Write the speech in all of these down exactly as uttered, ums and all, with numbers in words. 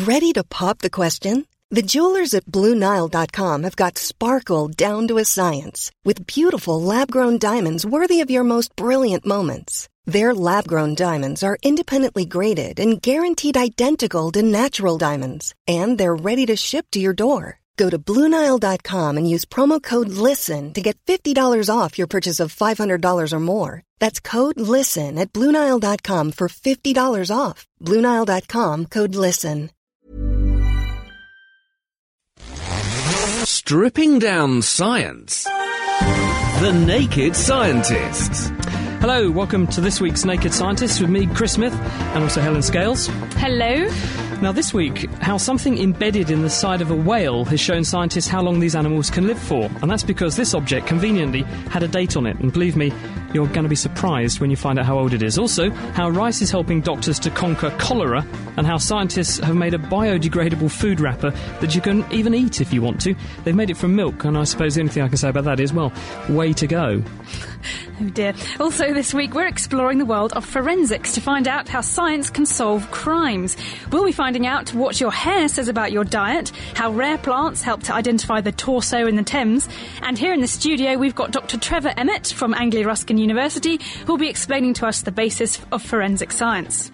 Ready to pop the question? The jewelers at Blue Nile dot com have got sparkle down to a science with beautiful lab-grown diamonds worthy of your most brilliant moments. Their lab-grown diamonds are independently graded and guaranteed identical to natural diamonds, and they're ready to ship to your door. Go to Blue Nile dot com and use promo code LISTEN to get fifty dollars off your purchase of five hundred dollars or more. That's code LISTEN at Blue Nile dot com for fifty dollars off. Blue Nile dot com, code LISTEN. Stripping down science. The Naked Scientists. Hello, welcome to this week's Naked Scientists with me, Chris Smith, and also Helen Scales. Hello. Now this week, how something embedded in the side of a whale has shown scientists how long these animals can live for. And that's because this object, conveniently, had a date on it. And believe me, you're going to be surprised when you find out how old it is. Also, how rice is helping doctors to conquer cholera, and how scientists have made a biodegradable food wrapper that you can even eat if you want to. They've made it from milk, and I suppose the only thing I can say about that is, well, way to go. Oh dear. Also this week, we're exploring the world of forensics to find out how science can solve crimes. We'll be finding out what your hair says about your diet, how rare plants help to identify the torso in the Thames, and here in the studio we've got Doctor Trevor Emmett from Anglia Ruskin University, who'll be explaining to us the basis of forensic science.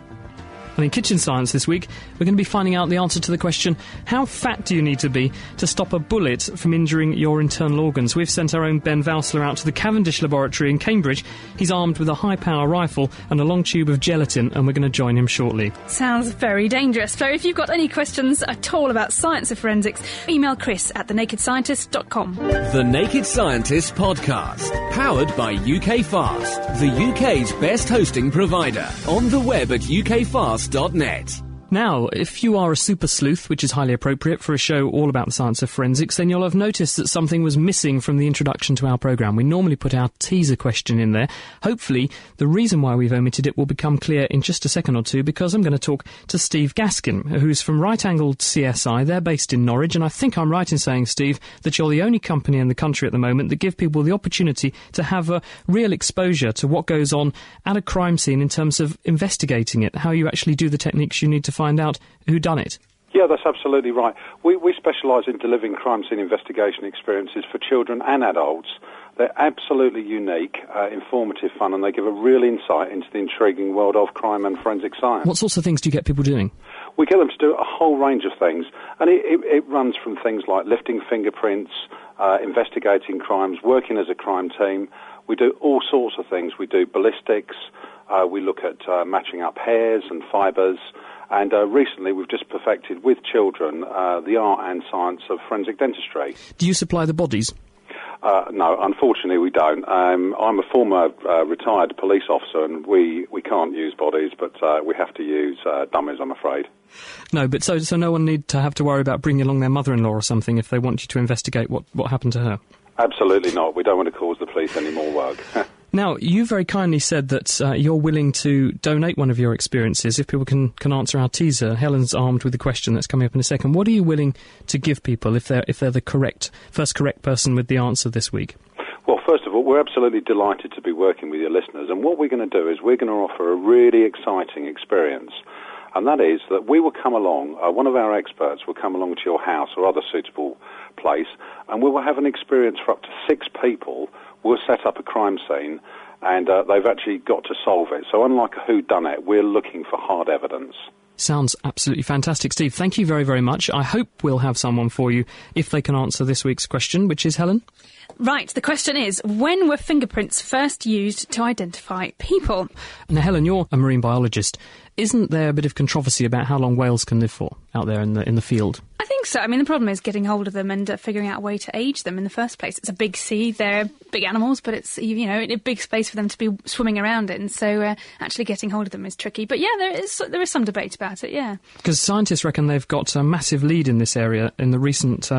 And in Kitchen Science this week, we're going to be finding out the answer to the question, how fat do you need to be to stop a bullet from injuring your internal organs? We've sent our own Ben Valsler out to the Cavendish Laboratory in Cambridge. He's armed with a high-power rifle and a long tube of gelatin, and we're going to join him shortly. Sounds very dangerous. So if you've got any questions at all about science of forensics, email Chris at the naked scientist dot com. The Naked Scientists Podcast, powered by U K Fast, the U K's best hosting provider. On the web at U K fast dot net. Now, if you are a super sleuth, which is highly appropriate for a show all about the science of forensics, then you'll have noticed that something was missing from the introduction to our programme. We normally put our teaser question in there. Hopefully, the reason why we've omitted it will become clear in just a second or two, because I'm going to talk to Steve Gaskin, who's from Right Angled C S I. They're based in Norwich, and I think I'm right in saying, Steve, that you're the only company in the country at the moment that give people the opportunity to have a real exposure to what goes on at a crime scene in terms of investigating it, how you actually do the techniques you need to find out who done it. Yeah, that's absolutely right. We, we specialise in delivering crime scene investigation experiences for children and adults. They're absolutely unique, uh, informative, fun, and they give a real insight into the intriguing world of crime and forensic science. What sorts of things do you get people doing? We get them to do a whole range of things, and it, it, it runs from things like lifting fingerprints, uh, investigating crimes, working as a crime team. We do all sorts of things. We do ballistics, uh, we look at uh, matching up hairs and fibres, and uh, recently we've just perfected with children uh, the art and science of forensic dentistry. Do you supply the bodies? Uh, no, unfortunately we don't. Um, I'm a former uh, retired police officer, and we, we can't use bodies, but uh, we have to use uh, dummies, I'm afraid. No, but so so no one need to have to worry about bringing along their mother-in-law or something if they want you to investigate what, what happened to her? Absolutely not. We don't want to cause the police any more work. Now, you very kindly said that uh, you're willing to donate one of your experiences if people can, can answer our teaser. Helen's armed with a question that's coming up in a second. What are you willing to give people if they're if they're the correct first correct person with the answer this week? Well, first of all, we're absolutely delighted to be working with your listeners, and what we're going to do is we're going to offer a really exciting experience, and that is that we will come along, uh, one of our experts will come along to your house or other suitable place, and we will have an experience for up to six people. We'll set up a crime scene, and uh, they've actually got to solve it. So unlike a whodunit, we're looking for hard evidence. Sounds absolutely fantastic, Steve. Thank you very, very much. I hope we'll have someone for you if they can answer this week's question, which is, Helen? Right, the question is, when were fingerprints first used to identify people? Now, Helen, you're a marine biologist. Isn't there a bit of controversy about how long whales can live for out there in the in the field? I think so. I mean, the problem is getting hold of them and uh, figuring out a way to age them in the first place. It's a big sea, they're big animals, but it's, you know, a big space for them to be swimming around in, so uh, actually getting hold of them is tricky. But yeah, there is there is some debate about it, yeah. Because scientists reckon they've got a massive lead in this area in the recent uh,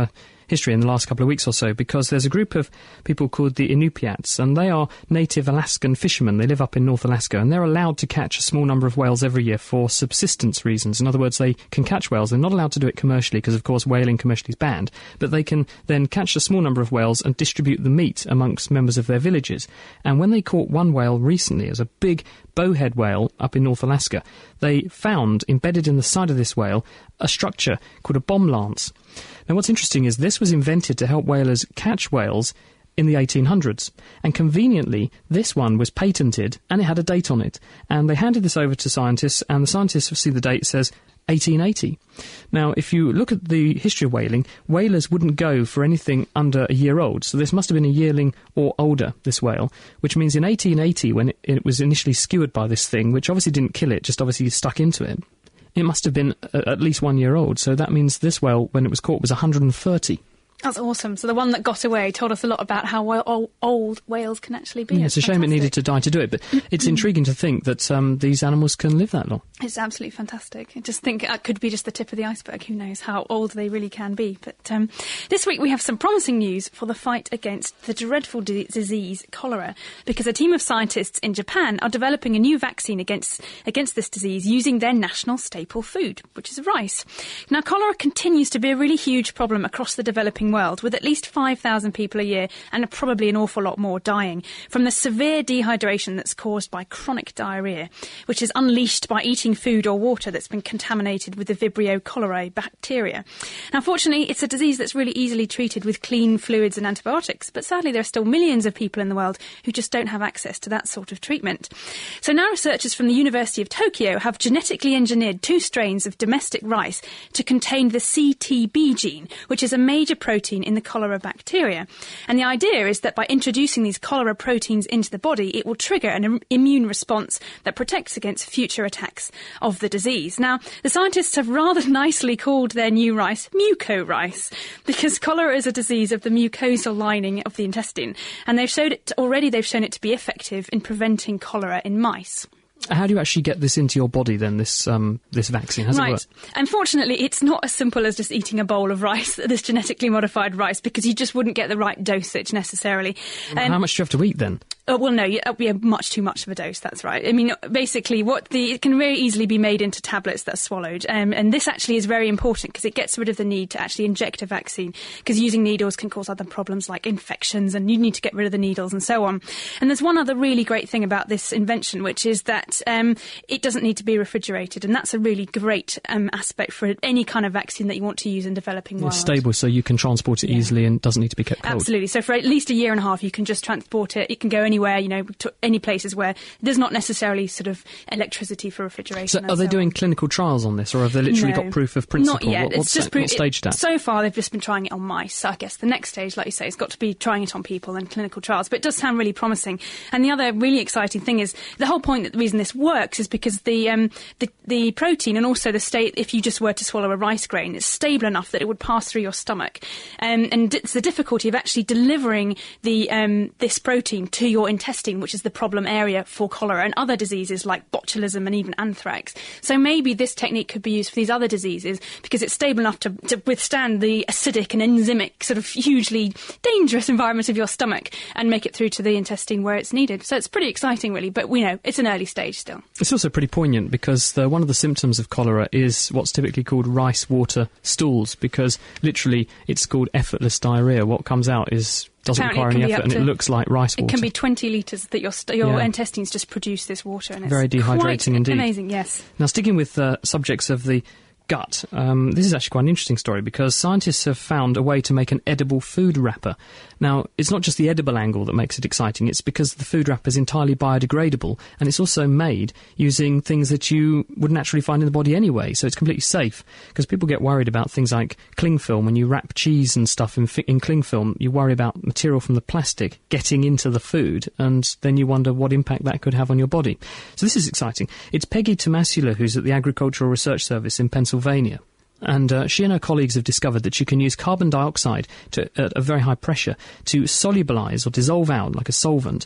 history in the last couple of weeks or so, because there's a group of people called the Inupiats, and they are native Alaskan fishermen. They live up in North Alaska, and they're allowed to catch a small number of whales every year for subsistence reasons. In other words, they can catch whales. They're not allowed to do it commercially because, of course, whaling commercially is banned, but they can then catch a small number of whales and distribute the meat amongst members of their villages. And when they caught one whale recently, it was a big bowhead whale up in North Alaska, they found, embedded in the side of this whale, a structure called a bomb lance. Now, what's interesting is this was invented to help whalers catch whales in the eighteen hundreds. And conveniently, this one was patented, and it had a date on it. And they handed this over to scientists, and the scientists see the date, says eighteen eighty. Now, if you look at the history of whaling, whalers wouldn't go for anything under a year old. So this must have been a yearling or older, this whale, which means in eighteen eighty, when it, it was initially skewered by this thing, which obviously didn't kill it, just obviously stuck into it, it must have been a, at least one year old. So that means this whale, when it was caught, was one hundred thirty. That's awesome. So the one that got away told us a lot about how well old whales can actually be. Yeah, it's a shame it needed to die to do it, but it's intriguing to think that um, these animals can live that long. It's absolutely fantastic. I just think that could be just the tip of the iceberg. Who knows how old they really can be. But um, this week we have some promising news for the fight against the dreadful d- disease cholera, because a team of scientists in Japan are developing a new vaccine against against this disease using their national staple food, which is rice. Now, cholera continues to be a really huge problem across the developing world, with at least five thousand people a year and probably an awful lot more dying from the severe dehydration that's caused by chronic diarrhoea, which is unleashed by eating food or water that's been contaminated with the Vibrio cholerae bacteria. Now, fortunately, it's a disease that's really easily treated with clean fluids and antibiotics, but sadly there are still millions of people in the world who just don't have access to that sort of treatment. So now researchers from the University of Tokyo have genetically engineered two strains of domestic rice to contain the C T B gene, which is a major protein in the cholera bacteria. And the idea is that by introducing these cholera proteins into the body, it will trigger an im- immune response that protects against future attacks of the disease. Now, the scientists have rather nicely called their new rice muco-rice, because cholera is a disease of the mucosal lining of the intestine, and they've showed it already they've shown it to be effective in preventing cholera in mice. How do you actually get this into your body, then, this um, this vaccine? How does right. it work? Unfortunately, it's not as simple as just eating a bowl of rice, this genetically modified rice, because you just wouldn't get the right dosage necessarily. Um, How much do you have to eat, then? Oh, well, no, it would be a much too much of a dose, that's right. I mean, basically, what the it can very easily be made into tablets that are swallowed. Um, and this actually is very important because it gets rid of the need to actually inject a vaccine, because using needles can cause other problems like infections, and you need to get rid of the needles and so on. And there's one other really great thing about this invention, which is that um, it doesn't need to be refrigerated. And that's a really great um, aspect for any kind of vaccine that you want to use in developing world. It's stable, so you can transport it yeah. easily and doesn't need to be kept cold. Absolutely. So for at least a year and a half, you can just transport it. It can go anywhere. Anywhere, you know, to any places where there's not necessarily sort of electricity for refrigeration. So are they so doing on. clinical trials on this, or have they literally no, got proof of principle? Not yet. What, it's what's just that, pro- what stage it, at? So far, they've just been trying it on mice. So I guess the next stage, like you say, has got to be trying it on people and clinical trials. But it does sound really promising. And the other really exciting thing is the whole point that the reason this works is because the um, the, the protein and also the state, if you just were to swallow a rice grain, it's stable enough that it would pass through your stomach. Um, and it's the difficulty of actually delivering the um, this protein to your intestine, which is the problem area for cholera and other diseases like botulism and even anthrax. So maybe this technique could be used for these other diseases because it's stable enough to, to withstand the acidic and enzymic sort of hugely dangerous environment of your stomach and make it through to the intestine where it's needed. So it's pretty exciting, really, but we know it's an early stage still. It's also pretty poignant because the, one of the symptoms of cholera is what's typically called rice water stools, because literally it's called effortless diarrhoea. What comes out is doesn't Apparently require any effort, and it looks like rice water. It can be twenty litres that your st- your yeah. intestines just produce this water, and it's very dehydrating quite indeed. Amazing, yes. Now, sticking with uh, subjects of the gut, um, this is actually quite an interesting story because scientists have found a way to make an edible food wrapper. Now, it's not just the edible angle that makes it exciting, it's because the food wrapper is entirely biodegradable, and it's also made using things that you wouldn't actually find in the body anyway, so it's completely safe. Because people get worried about things like cling film. When you wrap cheese and stuff in, fi- in cling film, you worry about material from the plastic getting into the food, and then you wonder what impact that could have on your body. So this is exciting. It's Peggy Tomasula, who's at the Agricultural Research Service in Pennsylvania. And uh, she and her colleagues have discovered that you can use carbon dioxide to, at a very high pressure to solubilize or dissolve out, like a solvent,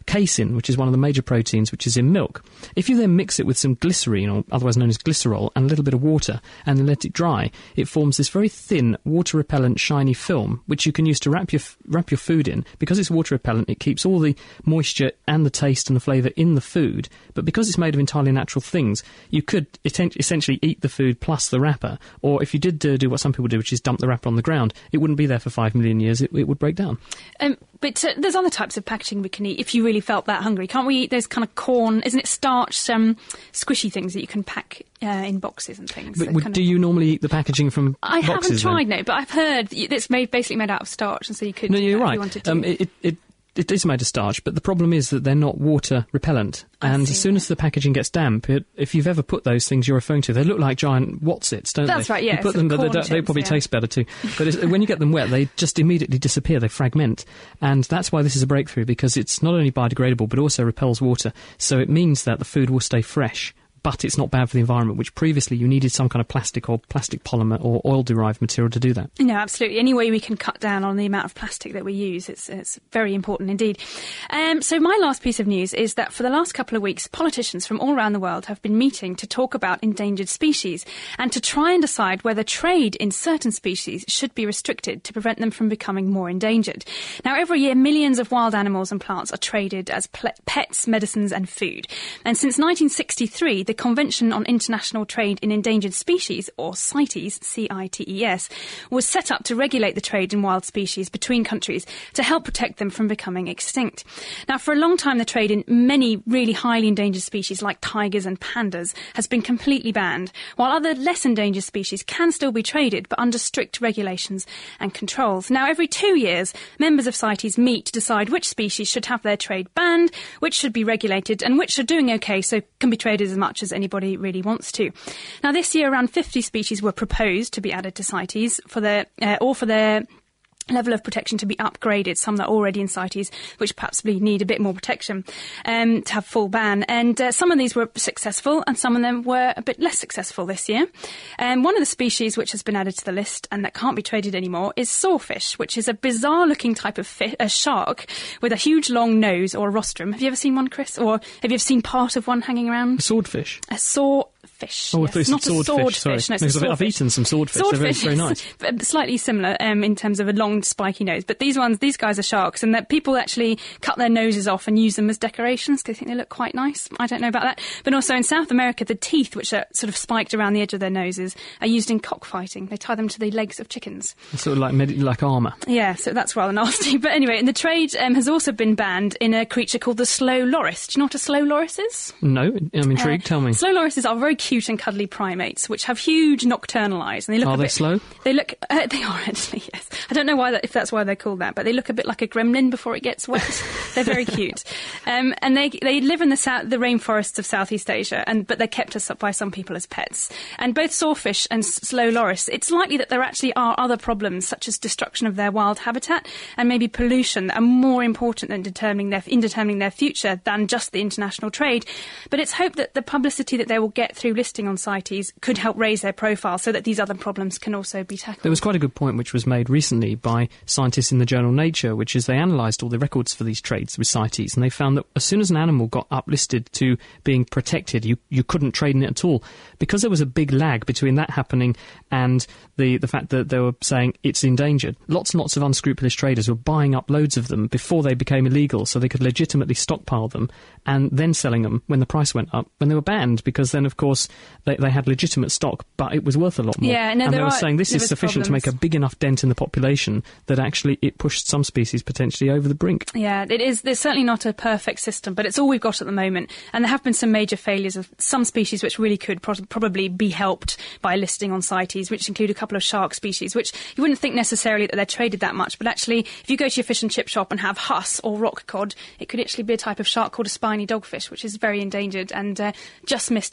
casein, which is one of the major proteins which is in milk. If you then mix it with some glycerine, or otherwise known as glycerol, and a little bit of water, and then let it dry, it forms this very thin, water-repellent, shiny film, which you can use to wrap your wrap your food in. Because it's water-repellent, it keeps all the moisture and the taste and the flavour in the food, but because it's made of entirely natural things, you could essentially eat the food plus the wrapper, or if you did uh, do what some people do, which is dump the wrapper on the ground, it wouldn't be there for five million years, it, it would break down. Um, but uh, there's other types of packaging we can eat if you really felt that hungry. Can't we eat those kind of corn, isn't it starch, um, squishy things that you can pack uh, in boxes and things? But would, do you normally eat the packaging from I boxes? I haven't tried, then? no, but I've heard it's made, basically made out of starch, and so you could... No, you're uh, right. If you wanted to. Um, it, it, it is made of starch, but the problem is that they're not water repellent. And as soon as the packaging gets damp, it, if you've ever put those things you're referring to, they look like giant Wotsits, don't That's they? That's right, yeah. You put them, but they, chips, they probably yeah. taste better too. But it's, when you get them wet, they just immediately disappear, they fragment. And that's why this is a breakthrough, because it's not only biodegradable, but also repels water. So it means that the food will stay fresh, but it's not bad for the environment, which previously you needed some kind of plastic or plastic polymer or oil-derived material to do that. No, absolutely. Any way we can cut down on the amount of plastic that we use, it's, it's very important indeed. Um, so my last piece of news is that for the last couple of weeks, politicians from all around the world have been meeting to talk about endangered species and to try and decide whether trade in certain species should be restricted to prevent them from becoming more endangered. Now, every year, millions of wild animals and plants are traded as ple- pets, medicines and food. And since nineteen sixty-three, the Convention on International Trade in Endangered Species, or CITES, C I T E S, was set up to regulate the trade in wild species between countries to help protect them from becoming extinct. Now, for a long time, the trade in many really highly endangered species like tigers and pandas has been completely banned, while other less endangered species can still be traded, but under strict regulations and controls. Now, every two years, members of CITES meet to decide which species should have their trade banned, which should be regulated, and which are doing okay, so can be traded as much as anybody really wants to. Now, this year, around fifty species were proposed to be added to CITES for their, uh, or for their level of protection to be upgraded, some that are already in CITES, which perhaps need a bit more protection, um, to have full ban. And uh, some of these were successful and some of them were a bit less successful this year. Um, one of the species which has been added to the list and that can't be traded anymore is sawfish, which is a bizarre-looking type of fish, a shark with a huge long nose or a rostrum. Have you ever seen one, Chris? Or have you ever seen part of one hanging around? A swordfish? A saw... Fish. Oh, yes. I thought you said Not swordfish. a swordfish. Sorry. No, it's no, a I've eaten some swordfish. Swordfish, They're very, very nice. But slightly similar um, in terms of a long, spiky nose. But these ones, these guys are sharks, and that people actually cut their noses off and use them as decorations because they think they look quite nice. I don't know about that. But also in South America, the teeth, which are sort of spiked around the edge of their noses, are used in cockfighting. They tie them to the legs of chickens. It's sort of like med- like armour. Yeah, so that's rather nasty. But anyway, and the trade um, has also been banned in a creature called the slow loris. Do you know what a slow loris is? No, I'm intrigued. Uh, Tell me. Slow lorises are very cute and cuddly primates, which have huge nocturnal eyes. And they look are a they bit, slow? They look. Uh, they are actually, yes. I don't know why that, if that's why they're called that, but they look a bit like a gremlin before it gets wet. They're very cute, um, and they they live in the south, the rainforests of Southeast Asia, and but they're kept as, by some people as pets. And both sawfish and slow loris, it's likely that there actually are other problems such as destruction of their wild habitat and maybe pollution that are more important than determining their in determining their future than just the international trade. But it's hoped that the publicity that they will get through listing on CITES could help raise their profile so that these other problems can also be tackled. There was quite a good point which was made recently by scientists in the journal Nature, which is they analysed all the records for these trades with CITES, and they found that as soon as an animal got uplisted to being protected, you, you couldn't trade in it at all. Because there was a big lag between that happening and the, the fact that they were saying it's endangered, lots and lots of unscrupulous traders were buying up loads of them before they became illegal so they could legitimately stockpile them and then selling them when the price went up, when they were banned, because then, of course, they, they had legitimate stock, but it was worth a lot more. Yeah, no, and they were are, saying this is sufficient problems. to make a big enough dent in the population that actually it pushed some species potentially over the brink. Yeah, it is. There's certainly not a perfect system, but it's all we've got at the moment. And there have been some major failures of some species which really could pro- probably be helped by listing on CITES, which include a couple of shark species, which you wouldn't think necessarily that they're traded that much. But actually, if you go to your fish and chip shop and have huss or rock cod, it could actually be a type of shark called a spiny dogfish, which is very endangered and uh, just missed going on CITES.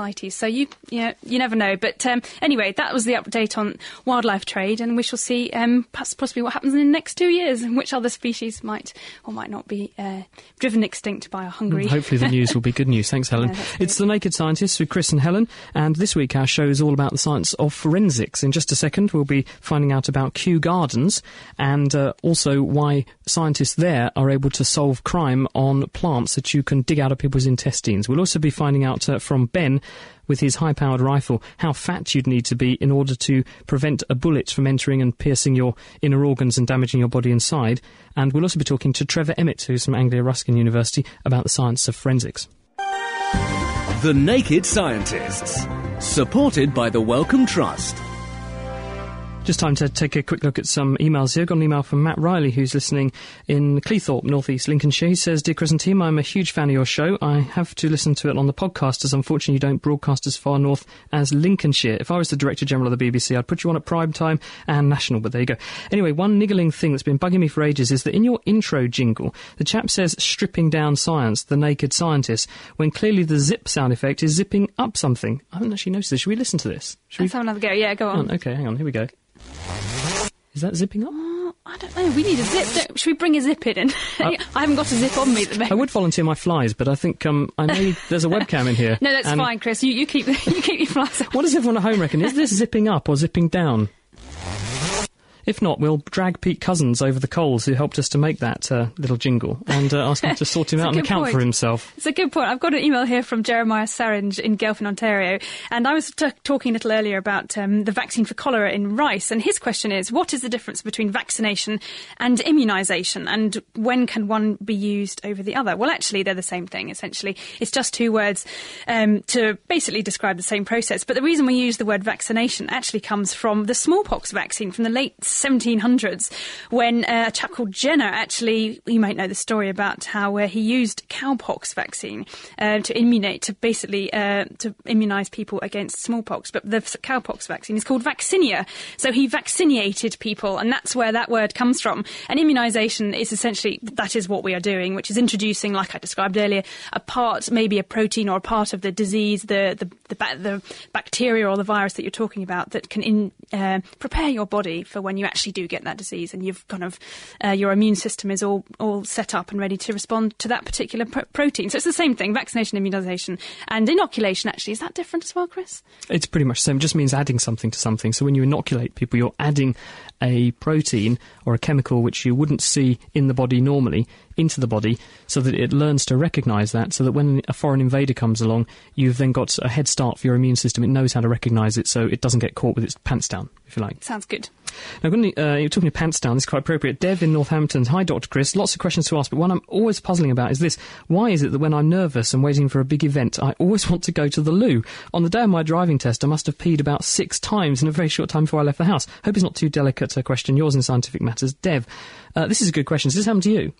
ascites. So you, you, know, you never know. But um, anyway, that was the update on wildlife trade, and we shall see um, possibly what happens in the next two years and which other species might or might not be uh, driven extinct by a hungry... Hopefully the news will be good news. Thanks, Helen. Yeah, it's The Naked Scientists with Chris and Helen, and this week our show is all about the science of forensics. In just a second we'll be finding out about Kew Gardens and uh, also why scientists there are able to solve crime on plants that you can dig out of people's intestines. We'll also be finding out uh, from Ben with his high-powered rifle how fat you'd need to be in order to prevent a bullet from entering and piercing your inner organs and damaging your body inside. And we'll also be talking to Trevor Emmett, who's from Anglia Ruskin University, about the science of forensics. The Naked Scientists, supported by the Wellcome Trust. Just time to take a quick look at some emails here. Got an email from Matt Riley, who's listening in Cleethorpes, North East Lincolnshire. He says, Dear Chris and team, I'm a huge fan of your show. I have to listen to it on the podcast, as unfortunately you don't broadcast as far north as Lincolnshire. If I was the Director General of the B B C, I'd put you on at prime time and national, but there you go. Anyway, one niggling thing that's been bugging me for ages is that in your intro jingle, the chap says, stripping down science, the naked scientist, when clearly the zip sound effect is zipping up something. I haven't actually noticed this. Should we listen to this? Should Let's we... have another go. Yeah, go on. on. Okay, hang on. Here we go. Is that zipping up? Uh, I don't know. We need a zip. Don't, should we bring a zip in? I haven't got a zip on me at the moment. I would volunteer my flies, but I think um, I may. There's a webcam in here. No, that's fine, Chris. You, you keep you keep your flies on. What does everyone at home reckon? Is this zipping up or zipping down? If not, we'll drag Pete Cousins over the coals, who helped us to make that uh, little jingle, and uh, ask him to sort him out and account point. for himself. It's a good point. I've got an email here from Jeremiah Saringe in Gelfin, Ontario, and I was t- talking a little earlier about um, the vaccine for cholera in rice, and his question is, what is the difference between vaccination and immunisation, and when can one be used over the other? Well, actually, they're the same thing, essentially. It's just two words um, to basically describe the same process, but the reason we use the word vaccination actually comes from the smallpox vaccine from the late seventeen hundreds, when uh, a chap called Jenner, actually, you might know the story about how uh, he used cowpox vaccine uh, to immunate, to basically uh, to immunise people against smallpox. But the cowpox vaccine is called vaccinia, so he vaccinated people, and that's where that word comes from. And immunisation is essentially, that is what we are doing, which is introducing, like I described earlier, a part, maybe a protein or a part of the disease, the the, the, ba- the bacteria or the virus that you're talking about, that can in, uh, prepare your body for when you actually do get that disease, and you've kind of uh, your immune system is all all set up and ready to respond to that particular pr- protein. So it's the same thing: vaccination, immunisation, and inoculation. Actually, is that different as well, Chris? It's pretty much the same. It just means adding something to something. So when you inoculate people, you're adding a protein or a chemical which you wouldn't see in the body normally into the body, so that it learns to recognise that, so that when a foreign invader comes along, you've then got a head start for your immune system. It knows how to recognise it, so it doesn't get caught with its pants down, if you like. Sounds good. Now, uh, you're talking of pants down, this is quite appropriate. Dev in Northampton. Hi, Doctor Chris. Lots of questions to ask, but one I'm always puzzling about is this. Why is it that when I'm nervous and waiting for a big event, I always want to go to the loo? On the day of my driving test, I must have peed about six times in a very short time before I left the house. Hope it's not too delicate a question. Yours in Scientific Matters. Dev, uh, this is a good question. Does this happen to you?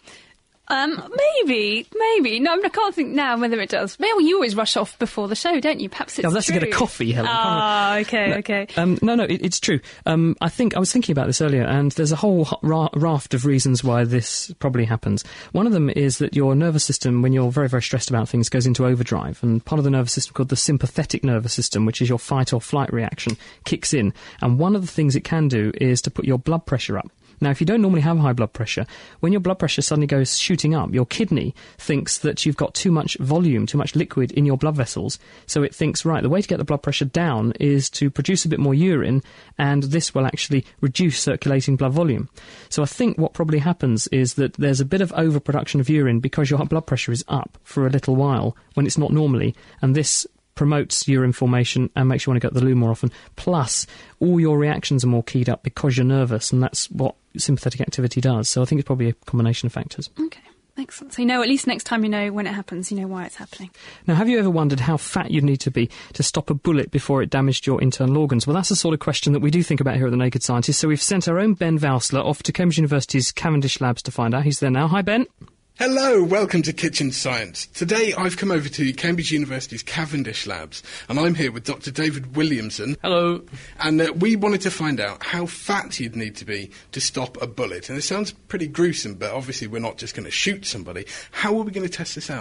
Um, maybe, maybe. No, I can't think now whether it does. Well, you always rush off before the show, don't you? Perhaps it's Oh, that's true. to get a coffee, Helen. Ah, okay, no, okay. Um, no, no, it, it's true. Um, I think I was thinking about this earlier, and there's a whole ra- raft of reasons why this probably happens. One of them is that your nervous system, when you're very, very stressed about things, goes into overdrive, and part of the nervous system called the sympathetic nervous system, which is your fight or flight reaction, kicks in. And one of the things it can do is to put your blood pressure up. Now, if you don't normally have high blood pressure, when your blood pressure suddenly goes shooting up, your kidney thinks that you've got too much volume, too much liquid in your blood vessels. So it thinks, right, the way to get the blood pressure down is to produce a bit more urine, and this will actually reduce circulating blood volume. So I think what probably happens is that there's a bit of overproduction of urine because your blood pressure is up for a little while when it's not normally, and this promotes urine formation and makes you want to go to the loo more often. Plus, all your reactions are more keyed up because you're nervous, and that's what sympathetic activity does. So I think it's probably a combination of factors. Okay, excellent. So you know, at least next time you know when it happens, you know why it's happening. Now, have you ever wondered how fat you'd need to be to stop a bullet before it damaged your internal organs? Well, that's the sort of question that we do think about here at The Naked Scientist. So we've sent our own Ben Valsler off to Cambridge University's Cavendish Labs to find out. He's there now. Hi, Ben. Hello, welcome to Kitchen Science. Today I've come over to Cambridge University's Cavendish Labs, and I'm here with Doctor David Williamson. Hello. And uh, we wanted to find out how fat you'd need to be to stop a bullet. And it sounds pretty gruesome, but obviously we're not just going to shoot somebody. How are we going to test this out?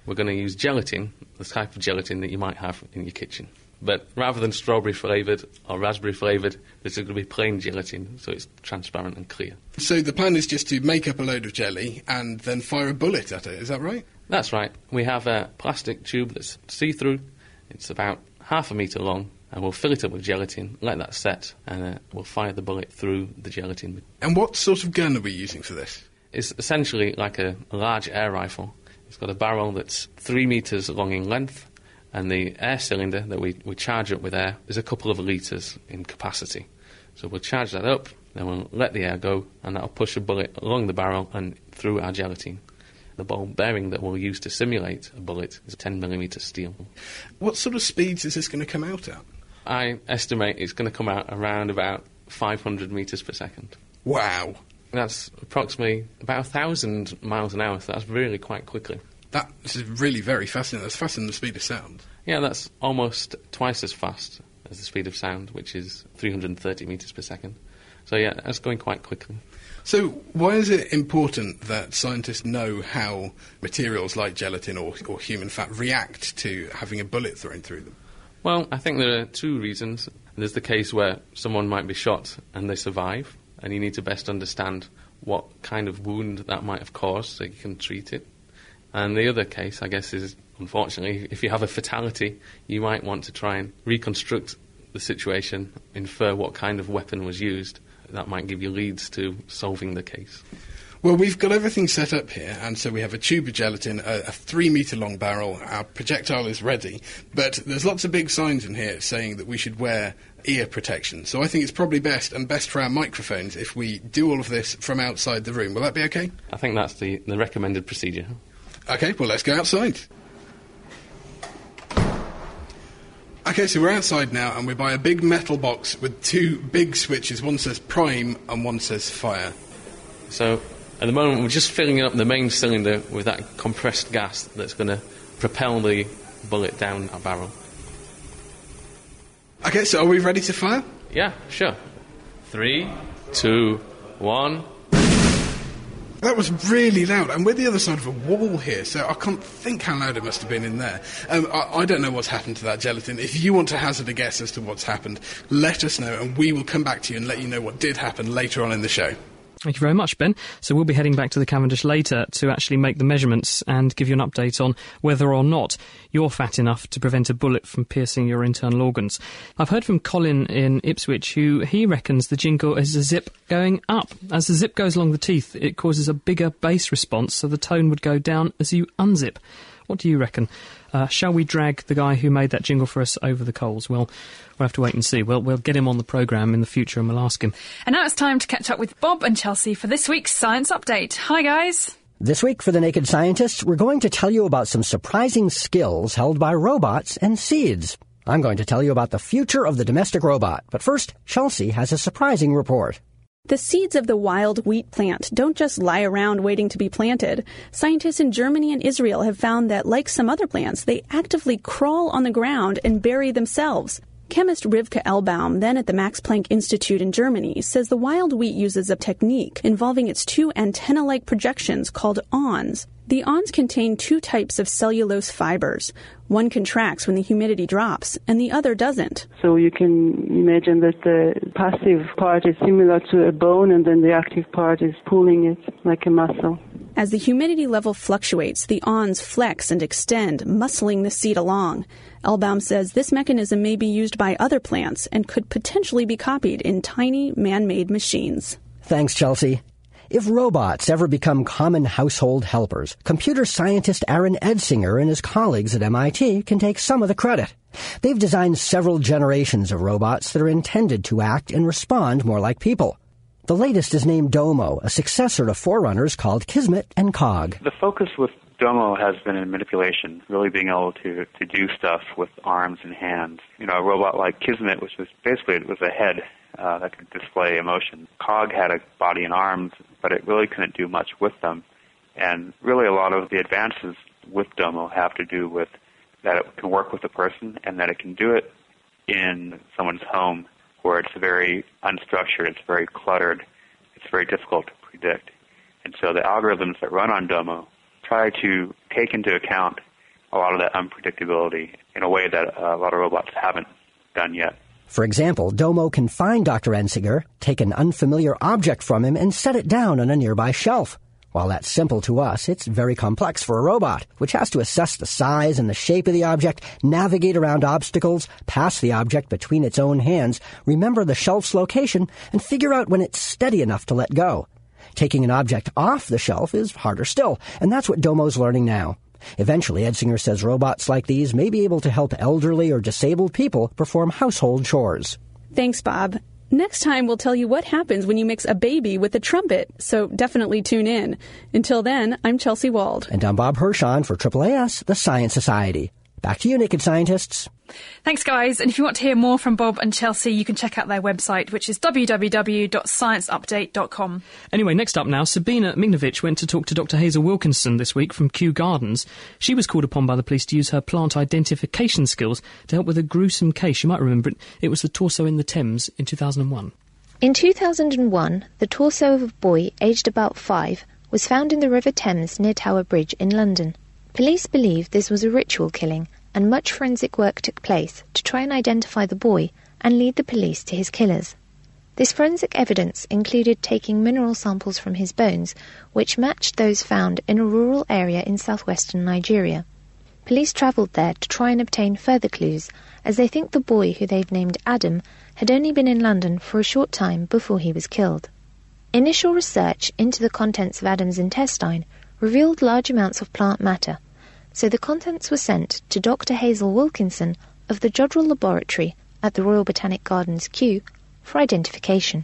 we're going to use gelatin, the type of gelatin that you might have in your kitchen. But rather than strawberry flavoured or raspberry flavoured, this is going to be plain gelatin, so it's transparent and clear. So the plan is just to make up a load of jelly and then fire a bullet at it, is that right? That's right. We have a plastic tube that's see-through. It's about half a metre long, and we'll fill it up with gelatin, let that set, and uh, we'll fire the bullet through the gelatin. And what sort of gun are we using for this? It's essentially like a, a large air rifle. It's got a barrel that's three metres long in length, and the air cylinder that we, we charge up with air is a couple of litres in capacity. So we'll charge that up, then we'll let the air go, and that'll push a bullet along the barrel and through our gelatin. The ball bearing that we'll use to simulate a bullet is ten millimetre steel. What sort of speeds is this going to come out at? I estimate it's going to come out around about five hundred metres per second. Wow. That's approximately about one thousand miles an hour, so that's really quite quickly. That is really very fascinating. That's faster than the speed of sound. Yeah, that's almost twice as fast as the speed of sound, which is three hundred thirty metres per second. So yeah, that's going quite quickly. So why is it important that scientists know how materials like gelatin or, or human fat react to having a bullet thrown through them? Well, I think there are two reasons. There's the case where someone might be shot and they survive, and you need to best understand what kind of wound that might have caused so you can treat it. And the other case, I guess, is, unfortunately, if you have a fatality, you might want to try and reconstruct the situation, infer what kind of weapon was used. That might give you leads to solving the case. Well, we've got everything set up here, and so we have a tube of gelatin, a, a three-metre-long barrel, our projectile is ready, but there's lots of big signs in here saying that we should wear ear protection. So I think it's probably best, and best for our microphones, if we do all of this from outside the room. Will that be okay? I think that's the, the recommended procedure. Okay, well, let's go outside. Okay, so we're outside now, and we're by a big metal box with two big switches. One says prime and one says fire. So at the moment, we're just filling up the main cylinder with that compressed gas that's going to propel the bullet down our barrel. Okay, so are we ready to fire? Yeah, sure. Three, two, one... That was really loud, and we're the other side of a wall here, so I can't think how loud it must have been in there. Um, I, I don't know what's happened to that gelatin. If you want to hazard a guess as to what's happened, let us know, and we will come back to you and let you know what did happen later on in the show. Thank you very much, Ben. So we'll be heading back to the Cavendish later to actually make the measurements and give you an update on whether or not you're fat enough to prevent a bullet from piercing your internal organs. I've heard from Colin in Ipswich, who he reckons the jingle is a zip going up. As the zip goes along the teeth, it causes a bigger bass response, so the tone would go down as you unzip. What do you reckon? Uh, shall we drag the guy who made that jingle for us over the coals? Well, we'll have to wait and see. We'll, we'll get him on the programme in the future and we'll ask him. And now it's time to catch up with Bob and Chelsea for this week's Science Update. Hi, guys. This week for The Naked Scientists, we're going to tell you about some surprising skills held by robots and seeds. I'm going to tell you about the future of the domestic robot. But first, Chelsea has a surprising report. The seeds of the wild wheat plant don't just lie around waiting to be planted. Scientists in Germany and Israel have found that, like some other plants, they actively crawl on the ground and bury themselves. Chemist Rivka Elbaum, then at the Max Planck Institute in Germany, says the wild wheat uses a technique involving its two antenna-like projections called awns. The awns contain two types of cellulose fibers. One contracts when the humidity drops, and the other doesn't. So you can imagine that the passive part is similar to a bone, and then the active part is pulling it like a muscle. As the humidity level fluctuates, the awns flex and extend, muscling the seed along. Elbaum says this mechanism may be used by other plants and could potentially be copied in tiny man-made machines. Thanks, Chelsea. If robots ever become common household helpers, computer scientist Aaron Edsinger and his colleagues at M I T can take some of the credit. They've designed several generations of robots that are intended to act and respond more like people. The latest is named Domo, a successor to forerunners called Kismet and Cog. The focus with Domo has been in manipulation, really being able to, to do stuff with arms and hands. You know, a robot like Kismet, which was basically, it was a head uh, that could display emotion. Cog had a body and arms, but it really couldn't do much with them. And really a lot of the advances with Domo have to do with that it can work with a person and that it can do it in someone's home where it's very unstructured, it's very cluttered, it's very difficult to predict. And so the algorithms that run on Domo try to take into account a lot of that unpredictability in a way that uh, a lot of robots haven't done yet. For example, Domo can find Doctor Ensinger, take an unfamiliar object from him, and set it down on a nearby shelf. While that's simple to us, it's very complex for a robot, which has to assess the size and the shape of the object, navigate around obstacles, pass the object between its own hands, remember the shelf's location, and figure out when it's steady enough to let go. Taking an object off the shelf is harder still, and that's what Domo's learning now. Eventually, Edsinger says robots like these may be able to help elderly or disabled people perform household chores. Thanks, Bob. Next time, we'll tell you what happens when you mix a baby with a trumpet, so definitely tune in. Until then, I'm Chelsea Wald. And I'm Bob Hirschon for Triple A S, the Science Society. Back to you, Naked Scientists. Thanks, guys. And if you want to hear more from Bob and Chelsea, you can check out their website, which is w w w dot science update dot com. Anyway, next up now, Sabina Mignovich went to talk to Doctor Hazel Wilkinson this week from Kew Gardens. She was called upon by the police to use her plant identification skills to help with a gruesome case. You might remember it. It was the torso in the Thames in two thousand one. In two thousand one, the torso of a boy aged about five was found in the River Thames near Tower Bridge in London. Police believe this was a ritual killing, and much forensic work took place to try and identify the boy and lead the police to his killers. This forensic evidence included taking mineral samples from his bones, which matched those found in a rural area in southwestern Nigeria. Police travelled there to try and obtain further clues, as they think the boy, who they've named Adam, had only been in London for a short time before he was killed. Initial research into the contents of Adam's intestine revealed large amounts of plant matter, so the contents were sent to Doctor Hazel Wilkinson of the Jodrell Laboratory at the Royal Botanic Gardens, Kew, for identification.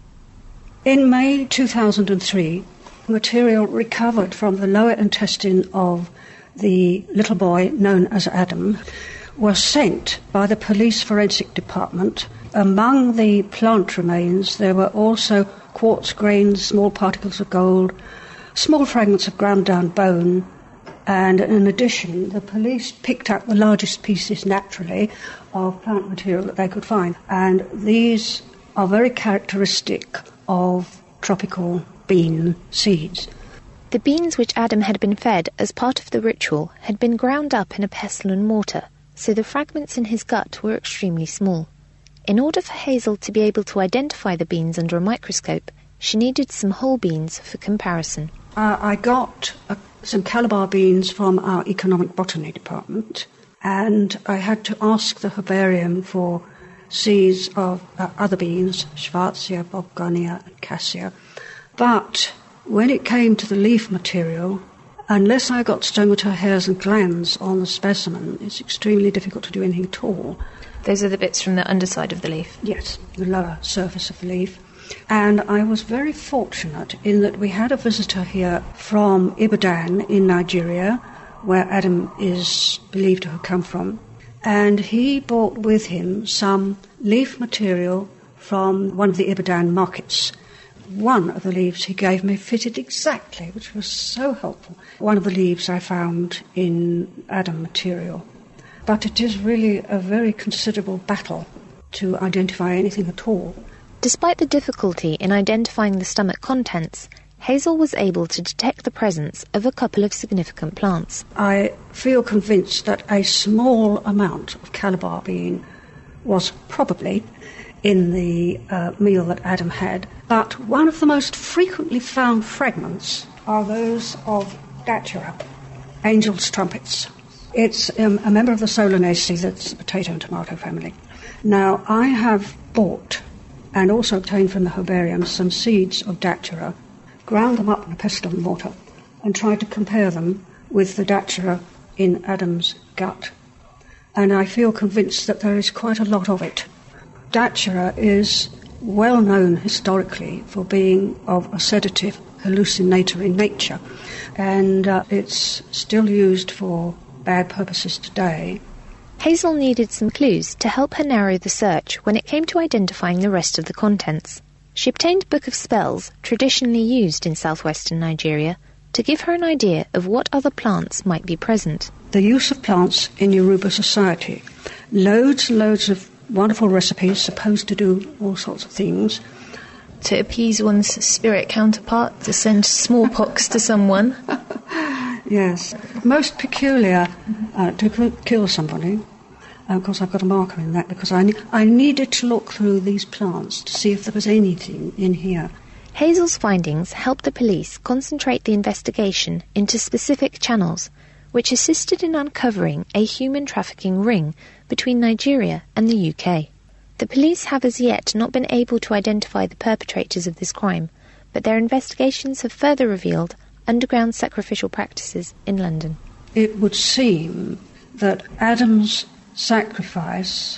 In May two thousand three, material recovered from the lower intestine of the little boy known as Adam was sent by the police forensic department. Among the plant remains, there were also quartz grains, small particles of gold, small fragments of ground down bone, and in addition, the police picked up the largest pieces, naturally, of plant material that they could find. And these are very characteristic of tropical bean seeds. The beans which Adam had been fed as part of the ritual had been ground up in a pestle and mortar, so the fragments in his gut were extremely small. In order for Hazel to be able to identify the beans under a microscope, she needed some whole beans for comparison. Uh, I got uh, some Calabar beans from our economic botany department, and I had to ask the herbarium for seeds of uh, other beans, Schwarzia, Bobgonia and Cassia. But when it came to the leaf material, unless I got stomata, hairs and glands on the specimen, it's extremely difficult to do anything at all. Those are the bits from the underside of the leaf? Yes, the lower surface of the leaf. And I was very fortunate in that we had a visitor here from Ibadan in Nigeria, where Adam is believed to have come from. And he brought with him some leaf material from one of the Ibadan markets. One of the leaves he gave me fitted exactly, which was so helpful. One of the leaves I found in Adam material. But it is really a very considerable battle to identify anything at all. Despite the difficulty in identifying the stomach contents, Hazel was able to detect the presence of a couple of significant plants. I feel convinced that a small amount of Calabar bean was probably in the uh, meal that Adam had, but one of the most frequently found fragments are those of Datura, angel's trumpets. It's um, a member of the Solanaceae, that's a potato and tomato family. Now, I have bought and also obtained from the herbarium some seeds of Datura, ground them up in a pestle and mortar, and tried to compare them with the Datura in Adam's gut. And I feel convinced that there is quite a lot of it. Datura is well known historically for being of a sedative hallucinator in nature, and uh, it's still used for bad purposes today. Hazel needed some clues to help her narrow the search when it came to identifying the rest of the contents. She obtained a book of spells traditionally used in southwestern Nigeria to give her an idea of what other plants might be present. The use of plants in Yoruba society. Loads and loads of wonderful recipes supposed to do all sorts of things. To appease one's spirit counterpart, to send smallpox to someone. Yes. Most peculiar uh, to kill somebody. Uh, of course, I've got a marker in that because I, ne- I needed to look through these plants to see if there was anything in here. Hazel's findings helped the police concentrate the investigation into specific channels, which assisted in uncovering a human trafficking ring between Nigeria and the U K. The police have as yet not been able to identify the perpetrators of this crime, but their investigations have further revealed underground sacrificial practices in London. It would seem that Adam's sacrifice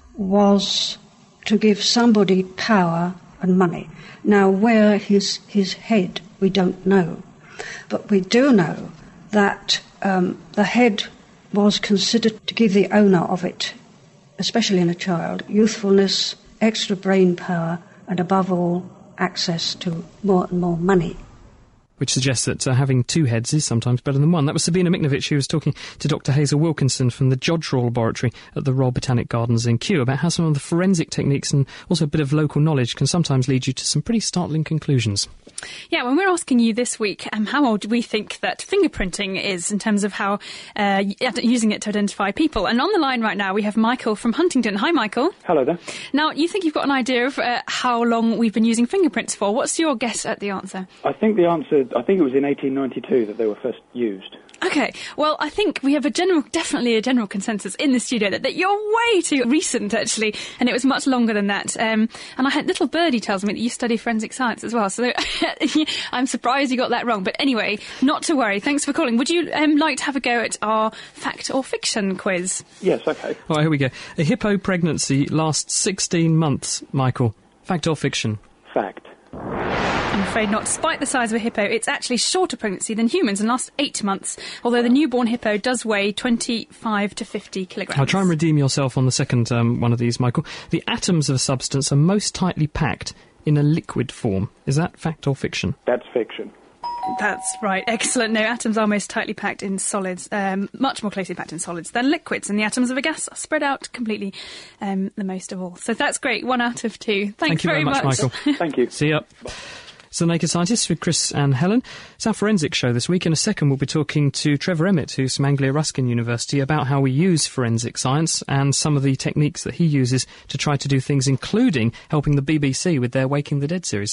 was to give somebody power and money. Now, where his, his head, we don't know. But we do know that um, the head was considered to give the owner of it, especially in a child, youthfulness, extra brain power, and above all, access to more and more money. Which suggests that uh, having two heads is sometimes better than one. That was Sabina Miknovich, who was talking to Doctor Hazel Wilkinson from the Jodrell Laboratory at the Royal Botanic Gardens in Kew about how some of the forensic techniques and also a bit of local knowledge can sometimes lead you to some pretty startling conclusions. Yeah, when we're asking you this week um, how old do we think that fingerprinting is in terms of how uh, using it to identify people. And on the line right now we have Michael from Huntingdon. Hi, Michael. Hello there. Now, you think you've got an idea of uh, how long we've been using fingerprints for. What's your guess at the answer? I think the answer, I think it was in eighteen ninety-two that they were first used. Okay, well, I think we have a general, definitely a general consensus in the studio that, that you're way too recent, actually, and it was much longer than that. Um, and I had little birdie tells me that you study forensic science as well, so I'm surprised you got that wrong. But anyway, not to worry. Thanks for calling. Would you um, like to have a go at our fact or fiction quiz? Yes, okay. All right, here we go. A hippo pregnancy lasts sixteen months, Michael. Fact or fiction? Fact. I'm afraid not. Despite the size of a hippo, it's actually shorter pregnancy than humans and lasts eight months, although the newborn hippo does weigh twenty-five to fifty kilograms. I'll try and redeem yourself on the second um, one of these, Michael. The atoms of a substance are most tightly packed in a liquid form. Is that fact or fiction? That's fiction. That's right. Excellent. No, atoms are most tightly packed in solids, um, much more closely packed in solids than liquids, and the atoms of a gas are spread out completely um, the most of all. So that's great. One out of two. Thanks Thank you very, very much, Michael. Thank you. See ya. It's The Naked Scientists with Chris and Helen. It's our forensics show this week. In a second, we'll be talking to Trevor Emmett, who's from Anglia Ruskin University, about how we use forensic science and some of the techniques that he uses to try to do things, including helping the B B C with their Waking the Dead series.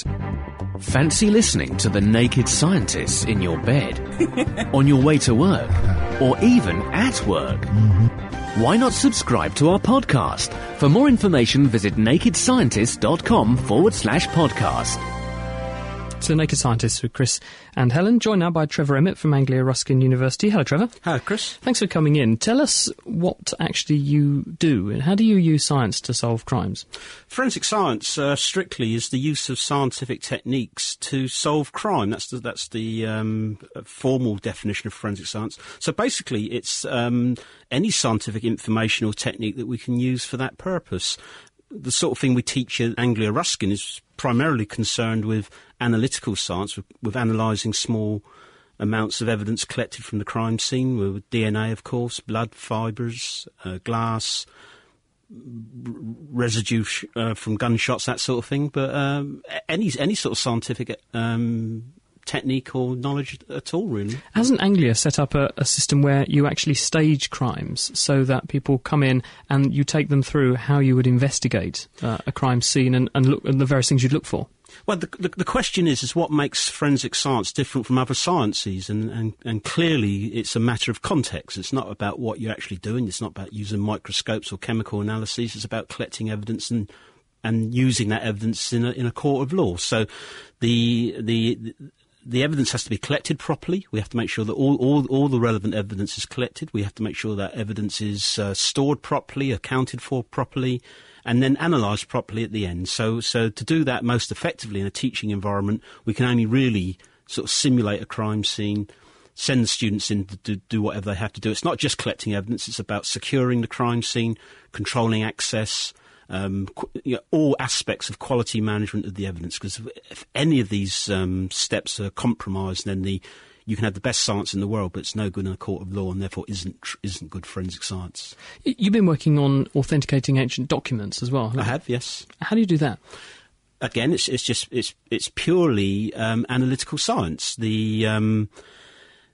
Fancy listening to The Naked Scientists in your bed, on your way to work, or even at work? Mm-hmm. Why not subscribe to our podcast? For more information, visit nakedscientist.com forward slash podcast. It's The Naked Scientists with Chris and Helen, joined now by Trevor Emmett from Anglia Ruskin University. Hello, Trevor. Hello, Chris. Thanks for coming in. Tell us what actually you do, and how do you use science to solve crimes? Forensic science, uh, strictly, is the use of scientific techniques to solve crime. That's the, that's the um, formal definition of forensic science. So basically, it's um, any scientific information or technique that we can use for that purpose. The sort of thing we teach at Anglia Ruskin is primarily concerned with analytical science, with, with analysing small amounts of evidence collected from the crime scene, with D N A, of course, blood, fibres, uh, glass, r- residue sh- uh, from gunshots, that sort of thing. But um, any any sort of scientific um, technique or knowledge at all, really. Hasn't Anglia set up a, a system where you actually stage crimes so that people come in and you take them through how you would investigate uh, a crime scene and, and look at the various things you'd look for? Well, the, the, the question is, is what makes forensic science different from other sciences? And, and, and clearly it's a matter of context. It's not about what you're actually doing. It's not about using microscopes or chemical analyses. It's about collecting evidence and and using that evidence in a, in a court of law. So the the the evidence has to be collected properly. We have to make sure that all, all, all the relevant evidence is collected. We have to make sure that evidence is uh, stored properly, accounted for properly, and then analysed properly at the end. So, so to do that most effectively in a teaching environment, we can only really sort of simulate a crime scene, send students in to do, do whatever they have to do. It's not just collecting evidence, it's about securing the crime scene, controlling access, um, qu- you know, all aspects of quality management of the evidence. Because if any of these um, steps are compromised, then the you can have the best science in the world, but it's no good in a court of law, and therefore isn't tr- isn't good forensic science. You've been working on authenticating ancient documents as well, haven't I you? have, yes. How do you do that? Again, it's it's just it's it's purely um, analytical science. The um,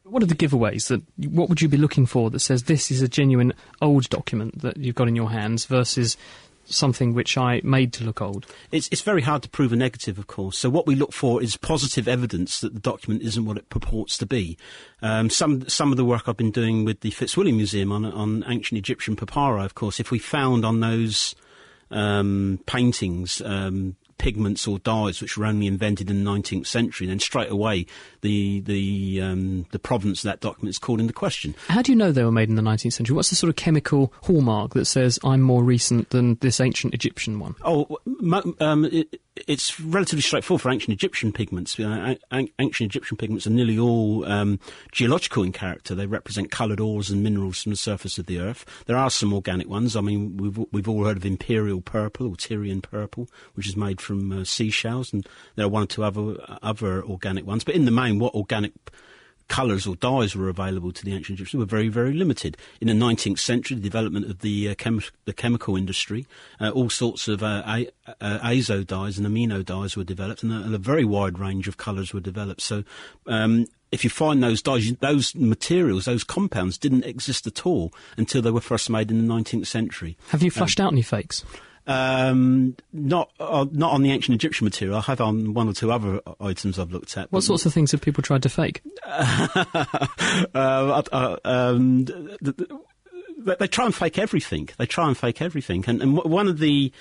What are the giveaways? That what would you be looking for that says this is a genuine old document that you've got in your hands versus something which I made to look old? It's, it's very hard to prove a negative, of course. So what we look for is positive evidence that the document isn't what it purports to be. Um, some some of the work I've been doing with the Fitzwilliam Museum on on ancient Egyptian papyri, of course, if we found on those um, paintings um, pigments or dyes which were only invented in the nineteenth century, then straight away the the um, the provenance of that document is called into question. How do you know they were made in the nineteenth century? What's the sort of chemical hallmark that says I'm more recent than this ancient Egyptian one? Oh, um, it, it's relatively straightforward for ancient Egyptian pigments. You know, ancient Egyptian pigments are nearly all um, geological in character. They represent coloured ores and minerals from the surface of the earth. There are some organic ones. I mean, we've we've all heard of imperial purple or Tyrian purple, which is made from from uh, seashells, and there are one or two other other organic ones. But in the main, what organic colours or dyes were available to the ancient Egyptians were very, very limited. In the nineteenth century, the development of the uh, chem- the chemical industry, uh, all sorts of uh, a- uh, azo dyes and amino dyes were developed, and a, and a very wide range of colours were developed. So um, if you find those dyes, those materials, those compounds didn't exist at all until they were first made in the nineteenth century. Have you flushed um, out any fakes? Um, not uh, not on the ancient Egyptian material. I have on one or two other items I've looked at. What sorts of things have people tried to fake? uh, uh, um, the, the, they try and fake everything. They try and fake everything. And, and one of the...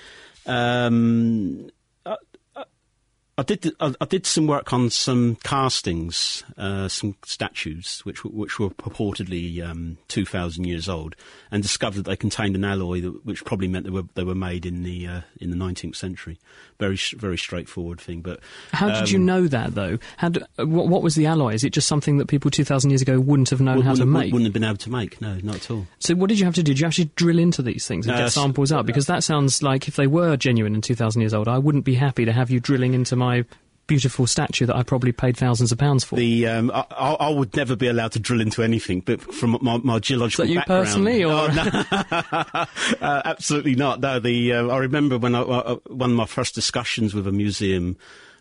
Um, uh, I did I, I did some work on some castings, uh, some statues, which which were purportedly um, two thousand years old, and discovered that they contained an alloy that, which probably meant they were they were made in the uh, in the nineteenth century. Very very straightforward thing. But how did um, you know that though? How do, what, what was the alloy? Is it just something that people two thousand years ago wouldn't have known how to make? Wouldn't have been able to make. No, not at all. So what did you have to do? Did you actually drill into these things and uh, get samples out? Because that sounds like if they were genuine and two thousand years old, I wouldn't be happy to have you drilling into my beautiful statue that I probably paid thousands of pounds for. The um, I, I would never be allowed to drill into anything, but from my, my geological Is that you background, personally, or oh, no. uh, absolutely not. No, the uh, I remember when I, uh, one of my first discussions with a museum.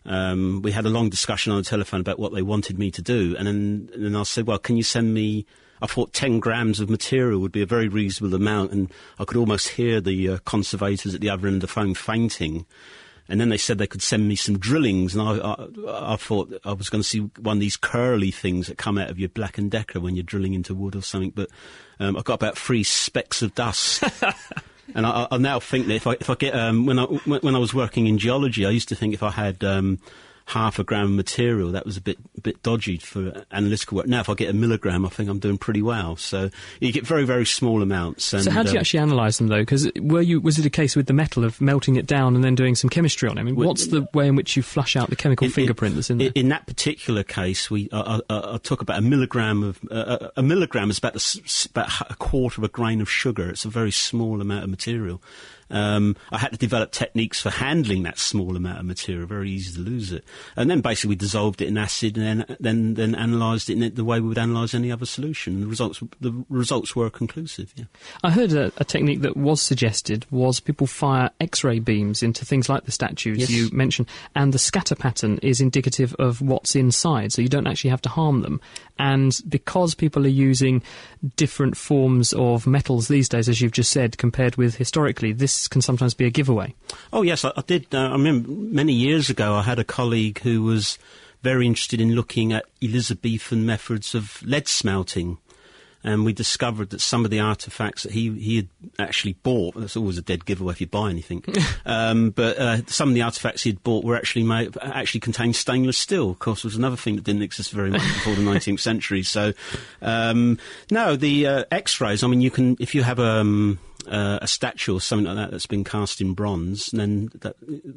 Um, we had a long discussion on the telephone about what they wanted me to do, and then, and then I said, "Well, can you send me?" I thought ten grams of material would be a very reasonable amount, and I could almost hear the uh, conservators at the other end of the phone fainting. And then they said they could send me some drillings, and I, I, I thought I was going to see one of these curly things that come out of your Black and Decker when you're drilling into wood or something. But um, I got about three specks of dust, and I, I now think that if I if I get um, when I when I was working in geology, I used to think if I had um, half a gram of material, that was a bit a bit dodgy for analytical work. Now, if I get a milligram, I think I'm doing pretty well. So you get very, very small amounts. And, so how do you um, actually analyse them, though? Because were you was it a case with the metal of melting it down and then doing some chemistry on it? I mean, what's the way in which you flush out the chemical in, fingerprint that's in there? In that particular case, we I, I, I took about a milligram of uh, a milligram is about a, about a quarter of a grain of sugar. It's a very small amount of material. Um, I had to develop techniques for handling that small amount of material, very easy to lose it. And then basically we dissolved it in acid and then then, then analysed it in the way we would analyse any other solution. And the results the results were conclusive, yeah. I heard a, a technique that was suggested was people fire X-ray beams into things like the statues yes. you mentioned, and the scatter pattern is indicative of what's inside, so you don't actually have to harm them. And because people are using different forms of metals these days, as you've just said, compared with historically, this can sometimes be a giveaway. Oh, yes, I, I did. Uh, I remember many years ago I had a colleague who was very interested in looking at Elizabethan methods of lead smelting. And we discovered that some of the artefacts that he, he had actually bought, that's always a dead giveaway if you buy anything, um, but uh, some of the artefacts he had bought were actually made, actually contained stainless steel. Of course, was another thing that didn't exist very much before the nineteenth century. So, um, no, the uh, X-rays, I mean, you can, if you have um, uh, a statue or something like that that's been cast in bronze, then that...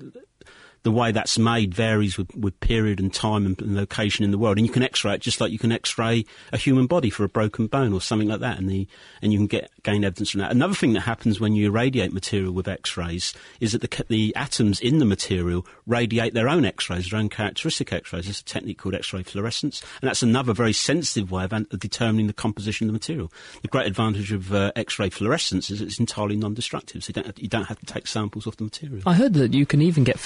the way that's made varies with, with period and time and, and location in the world. And you can X-ray it just like you can X-ray a human body for a broken bone or something like that, and the and you can get gain evidence from that. Another thing that happens when you irradiate material with X-rays is that the, the atoms in the material radiate their own X-rays, their own characteristic X-rays. There's a technique called X-ray fluorescence, and that's another very sensitive way of, an, of determining the composition of the material. The great advantage of uh, X-ray fluorescence is it's entirely non-destructive, so you don't, have, you don't have to take samples off the material. I heard that you can even get fingerprints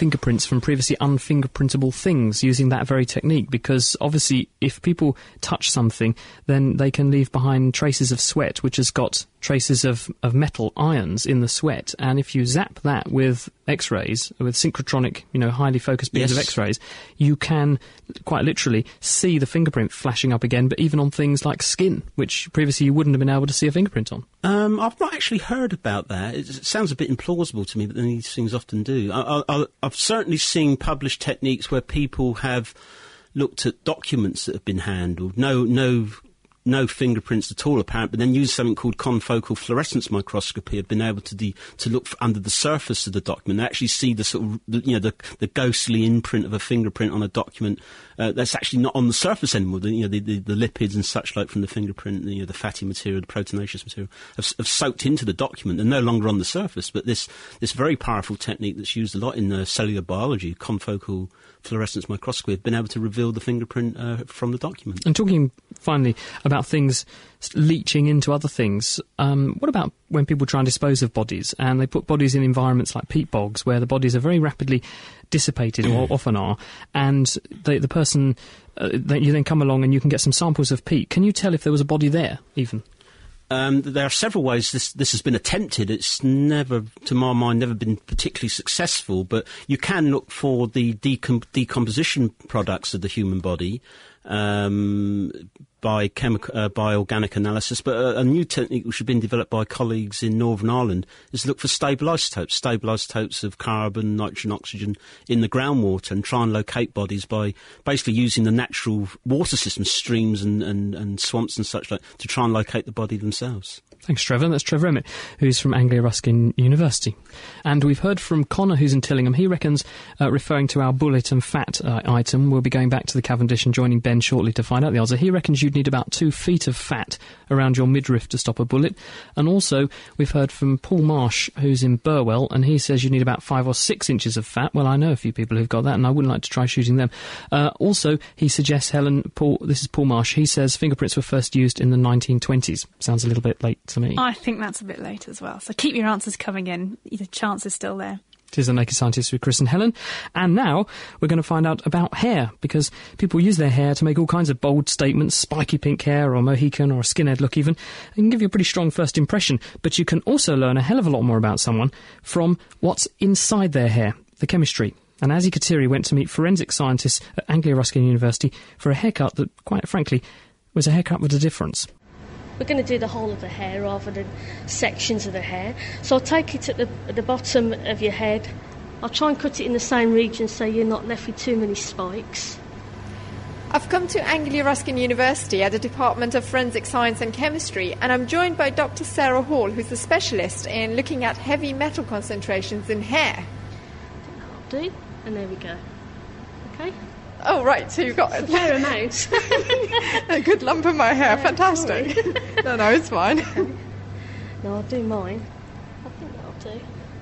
from previously unfingerprintable things using that very technique, because obviously if people touch something, then they can leave behind traces of sweat, which has got traces of, of metal ions in the sweat, and if you zap that with X-rays, with synchrotronic, you know, highly focused beams Yes. of X-rays, you can quite literally see the fingerprint flashing up again, but even on things like skin, which previously you wouldn't have been able to see a fingerprint on. Um, I've not actually heard about that. It, it sounds a bit implausible to me, but then these things often do. I, I, I've certainly seen published techniques where people have looked at documents that have been handled, no, no, no fingerprints at all apparent, but then used something called confocal fluorescence microscopy, have been able to de- to look for under the surface of the document, and actually see the sort of the, you know the, the ghostly imprint of a fingerprint on a document uh, that's actually not on the surface anymore. The, you know the, the, the lipids and such like from the fingerprint, the, you know, the fatty material, the proteinaceous material, have, have soaked into the document. They're no longer on the surface. But this this very powerful technique that's used a lot in uh, cellular biology, confocal fluorescence microscopy, have been able to reveal the fingerprint uh, from the document. And talking finally about things leaching into other things, um, what about when people try and dispose of bodies and they put bodies in environments like peat bogs where the bodies are very rapidly dissipated, or often are, and they, the person, uh, they, you then come along and you can get some samples of peat. Can you tell if there was a body there, even? Um, there are several ways this this has been attempted. It's never, to my mind, never been particularly successful, but you can look for the decom- decomposition products of the human body um, by chemical, uh, by organic analysis. But a, a new technique which has been developed by colleagues in Northern Ireland is to look for stable isotopes, stable isotopes of carbon, nitrogen, oxygen in the groundwater, and try and locate bodies by basically using the natural water systems, streams and, and, and swamps and such like, to try and locate the body themselves. Thanks, Trevor. That's Trevor Emmett, who's from Anglia Ruskin University. And we've heard from Connor, who's in Tillingham. He reckons, uh, referring to our bullet and fat uh, item, we'll be going back to the Cavendish and joining Ben shortly to find out the answer. He reckons you'd need about two feet of fat around your midriff to stop a bullet. And also, we've heard from Paul Marsh, who's in Burwell, and he says you need about five or six inches of fat. Well, I know a few people who've got that, and I wouldn't like to try shooting them. Uh, also, he suggests, Helen, Paul, this is Paul Marsh, he says fingerprints were first used in the nineteen twenties. Sounds a little bit late to me. I think that's a bit late as well. So keep your answers coming in. The chance is still there. It is The Naked Scientist with Chris and Helen. And now we're going to find out about hair, because people use their hair to make all kinds of bold statements, spiky pink hair or Mohican or a skinhead look even. It can give you a pretty strong first impression, but you can also learn a hell of a lot more about someone from what's inside their hair, the chemistry. And Azzy Kateri went to meet forensic scientists at Anglia Ruskin University for a haircut that, quite frankly, was a haircut with a difference. We're going to do the whole of the hair rather than sections of the hair. So I'll take it at the, at the bottom of your head. I'll try and cut it in the same region so you're not left with too many spikes. I've come to Anglia Ruskin University at the Department of Forensic Science and Chemistry, and I'm joined by Doctor Sarah Hall, who's a specialist in looking at heavy metal concentrations in hair. I'll do, and there we go. Okay? Oh, right, so you've got a fair amount. A good lump of my hair, Yeah, fantastic. No, no, it's fine. No, I'll do mine. I think that'll do.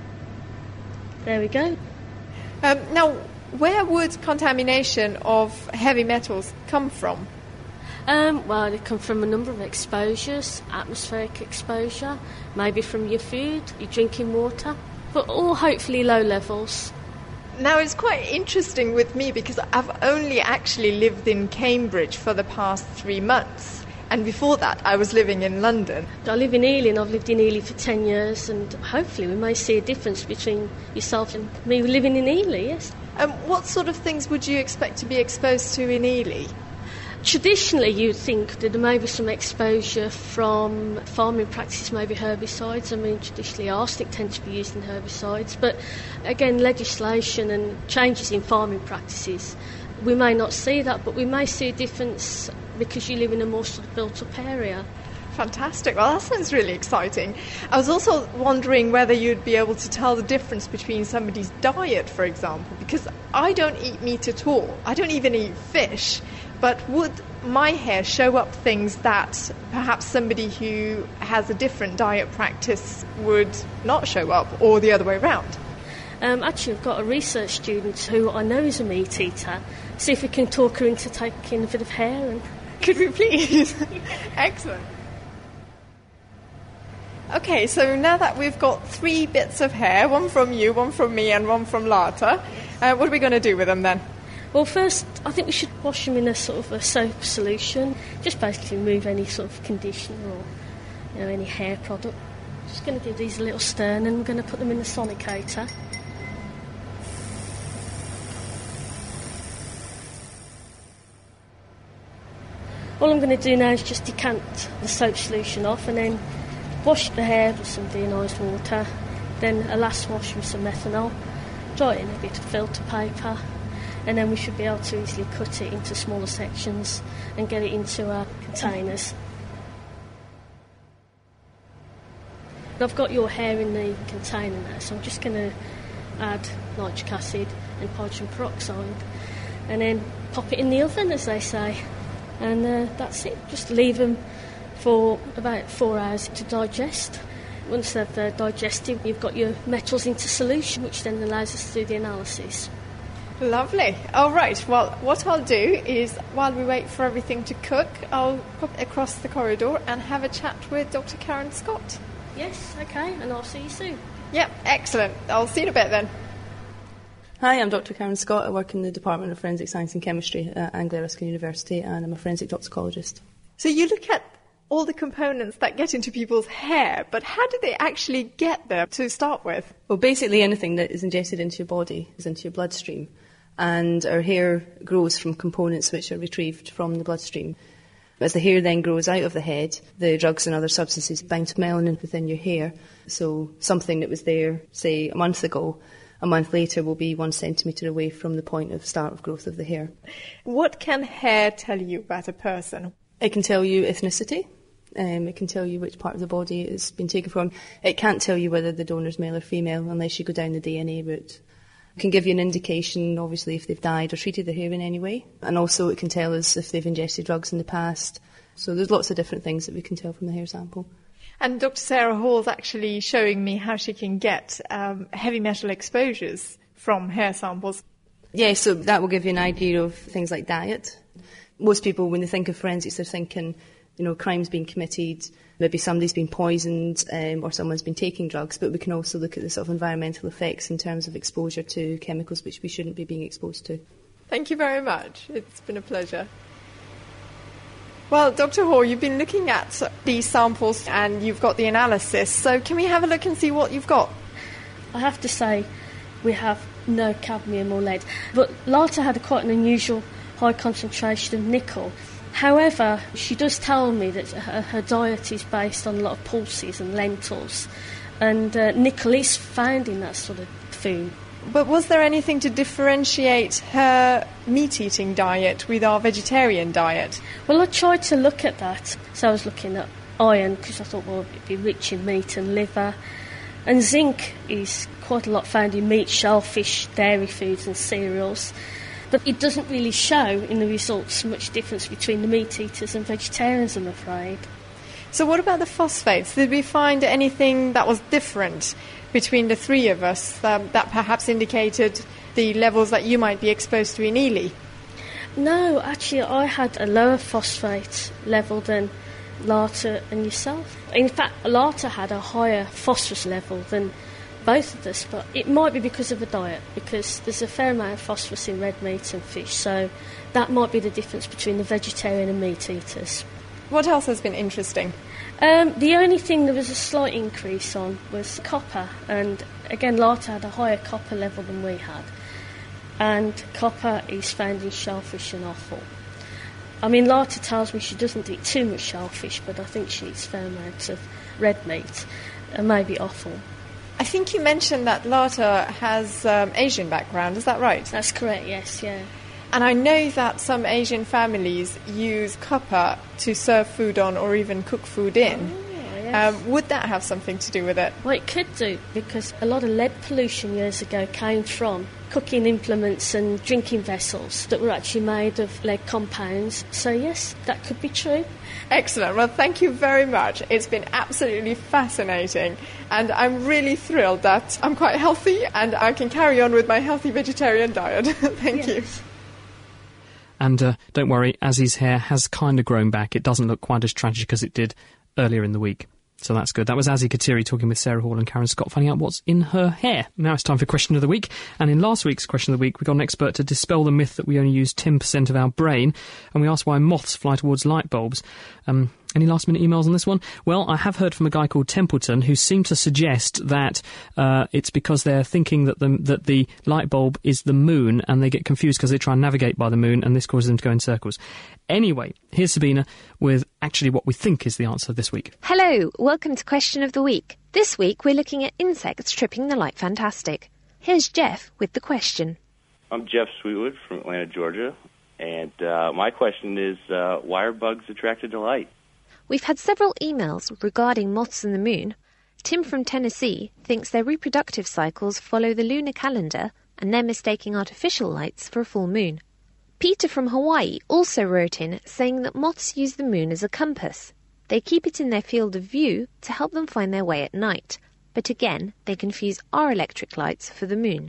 There we go. Um, now, where would contamination of heavy metals come from? Um, well, they come from a number of exposures, atmospheric exposure, maybe from your food, your drinking water, but all hopefully low levels. Now, it's quite interesting with me because I've only actually lived in Cambridge for the past three months. And before that, I was living in London. I live in Ely, and I've lived in Ely for ten years, and hopefully we may see a difference between yourself and me living in Ely, yes. Um, what sort of things would you expect to be exposed to in Ely? Traditionally, you'd think that there may be some exposure from farming practices, maybe herbicides. I mean, traditionally arsenic tends to be used in herbicides, but again, legislation and changes in farming practices, we may not see that, but we may see a difference because you live in a more sort of built-up area. Fantastic. Well, that sounds really exciting. I was also wondering whether you'd be able to tell the difference between somebody's diet, for example, because I don't eat meat at all. I don't even eat fish. But would my hair show up things that perhaps somebody who has a different diet practice would not show up, or the other way around? Um, actually, I've got a research student who I know is a meat eater. See if we can talk her into taking a bit of hair. And could we please? Excellent. Okay, so now that we've got three bits of hair, one from you, one from me, and one from Lata, uh, what are we going to do with them then? Well, first, I think we should wash them in a sort of a soap solution, just basically remove any sort of conditioner or, you know, any hair product. Just going to give these a little stir, and then we're going to put them in the sonicator. All I'm going to do now is just decant the soap solution off and then wash the hair with some deionised water, then a last wash with some methanol, dry it in a bit of filter paper, and then we should be able to easily cut it into smaller sections and get it into our containers. I've got your hair in the container now, so I'm just going to add nitric acid and hydrogen peroxide and then pop it in the oven, as they say. And uh, that's it. Just leave them for about four hours to digest. Once they've uh, digested, you've got your metals into solution, which then allows us to do the analysis. Lovely. All right. Well, what I'll do is, while we wait for everything to cook, I'll pop across the corridor and have a chat with Doctor Karen Scott. Yes, okay, and I'll see you soon. Yep, excellent. I'll see you in a bit then. Hi, I'm Doctor Karen Scott. I work in the Department of Forensic Science and Chemistry at Anglia Ruskin University, and I'm a forensic toxicologist. So you look at all the components that get into people's hair, but how do they actually get there to start with? Well, basically anything that is ingested into your body is into your bloodstream, and our hair grows from components which are retrieved from the bloodstream. As the hair then grows out of the head, the drugs and other substances bind to melanin within your hair. So something that was there, say, a month ago, a month later will be one centimetre away from the point of start of growth of the hair. What can hair tell you about a person? It can tell you ethnicity. Um, it can tell you which part of the body it's been taken from. It can't tell you whether the donor's male or female unless you go down the D N A route. It can give you an indication, obviously, if they've died or treated their hair in any way. And also it can tell us if they've ingested drugs in the past. So there's lots of different things that we can tell from the hair sample. And Doctor Sarah Hall's actually showing me how she can get um, heavy metal exposures from hair samples. Yeah, so that will give you an idea of things like diet. Most people, when they think of forensics, they're thinking, you know, crimes being committed, maybe somebody's been poisoned um, or someone's been taking drugs, but we can also look at the sort of environmental effects in terms of exposure to chemicals which we shouldn't be being exposed to. Thank you very much. It's been a pleasure. Well, Doctor Hall, you've been looking at these samples and you've got the analysis, so can we have a look and see what you've got? I have to say, we have no cadmium or lead, but Lata had a quite an unusual high concentration of nickel. However, she does tell me that her, her diet is based on a lot of pulses and lentils, and uh, nickel is found in that sort of food. But was there anything to differentiate her meat-eating diet with our vegetarian diet? Well, I tried to look at that. So I was looking at iron, because I thought, well, it'd be rich in meat and liver. And zinc is quite a lot found in meat, shellfish, dairy foods and cereals. But it doesn't really show in the results much difference between the meat-eaters and vegetarians, I'm afraid. So what about the phosphates? Did we find anything that was different between the three of us um, that perhaps indicated the levels that you might be exposed to in Ely? No, actually I had a lower phosphate level than Lata and yourself. In fact, Lata had a higher phosphorus level than both of us, but it might be because of the diet, because there's a fair amount of phosphorus in red meat and fish, so that might be the difference between the vegetarian and meat eaters. What else has been interesting? Um, the only thing there was a slight increase on was copper, and again Lata had a higher copper level than we had, and copper is found in shellfish and offal. I mean, Lata tells me she doesn't eat too much shellfish, but I think she eats fair amounts of red meat and maybe offal. I think you mentioned that Lata has um, Asian background, is that right? That's correct, yes, yeah. And I know that some Asian families use copper to serve food on or even cook food in. Oh, yes. um, would that have something to do with it? Well, it could do, because a lot of lead pollution years ago came from cooking implements and drinking vessels that were actually made of lead compounds. So, yes, that could be true. Excellent. Well, thank you very much. It's been absolutely fascinating. And I'm really thrilled that I'm quite healthy and I can carry on with my healthy vegetarian diet. Thank yes. you. And uh, don't worry, Azzy's hair has kind of grown back. It doesn't look quite as tragic as it did earlier in the week. So that's good. That was Azzy Katiri talking with Sarah Hall and Karen Scott, finding out what's in her hair. Now it's time for Question of the Week. And in last week's Question of the Week, we got an expert to dispel the myth that we only use ten percent of our brain. And we asked why moths fly towards light bulbs. Um, any last-minute emails on this one? Well, I have heard from a guy called Templeton who seemed to suggest that uh, it's because they're thinking that the, that the light bulb is the moon, and they get confused because they try and navigate by the moon, and this causes them to go in circles. Anyway, here's Sabina with actually what we think is the answer this week. Hello, welcome to Question of the Week. This week we're looking at insects tripping the light fantastic. Here's Jeff with the question. I'm Jeff Sweetwood from Atlanta, Georgia, and uh, my question is, uh, why are bugs attracted to light? We've had several emails regarding moths and the moon. Tim from Tennessee thinks their reproductive cycles follow the lunar calendar and they're mistaking artificial lights for a full moon. Peter from Hawaii also wrote in saying that moths use the moon as a compass. They keep it in their field of view to help them find their way at night, but again, they confuse our electric lights for the moon.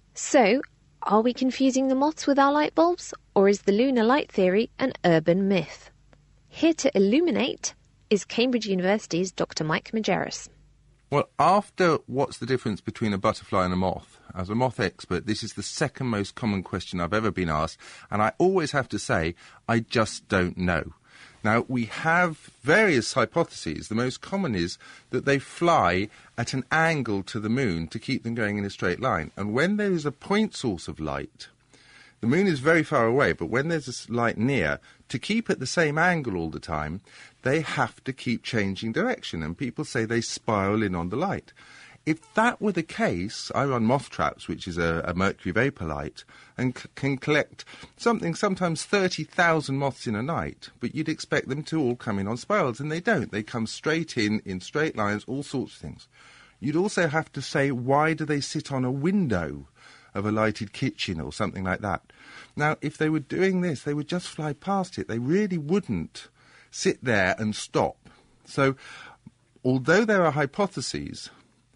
So, are we confusing the moths with our light bulbs, or is the lunar light theory an urban myth? Here to illuminate is Cambridge University's Doctor Mike Majerus. Well, after what's the difference between a butterfly and a moth? As a moth expert, this is the second most common question I've ever been asked, and I always have to say, I just don't know. Now, we have various hypotheses. The most common is that they fly at an angle to the moon to keep them going in a straight line. And when there is a point source of light, the moon is very far away, but when there's a light near, to keep at the same angle all the time, they have to keep changing direction, and people say they spiral in on the light. If that were the case, I run Moth Traps, which is a, a mercury vapour light, and c- can collect something, sometimes thirty thousand moths in a night, but you'd expect them to all come in on spirals, and they don't. They come straight in, in straight lines, all sorts of things. You'd also have to say, why do they sit on a window of a lighted kitchen or something like that? Now, if they were doing this, they would just fly past it. They really wouldn't sit there and stop. So, although there are hypotheses,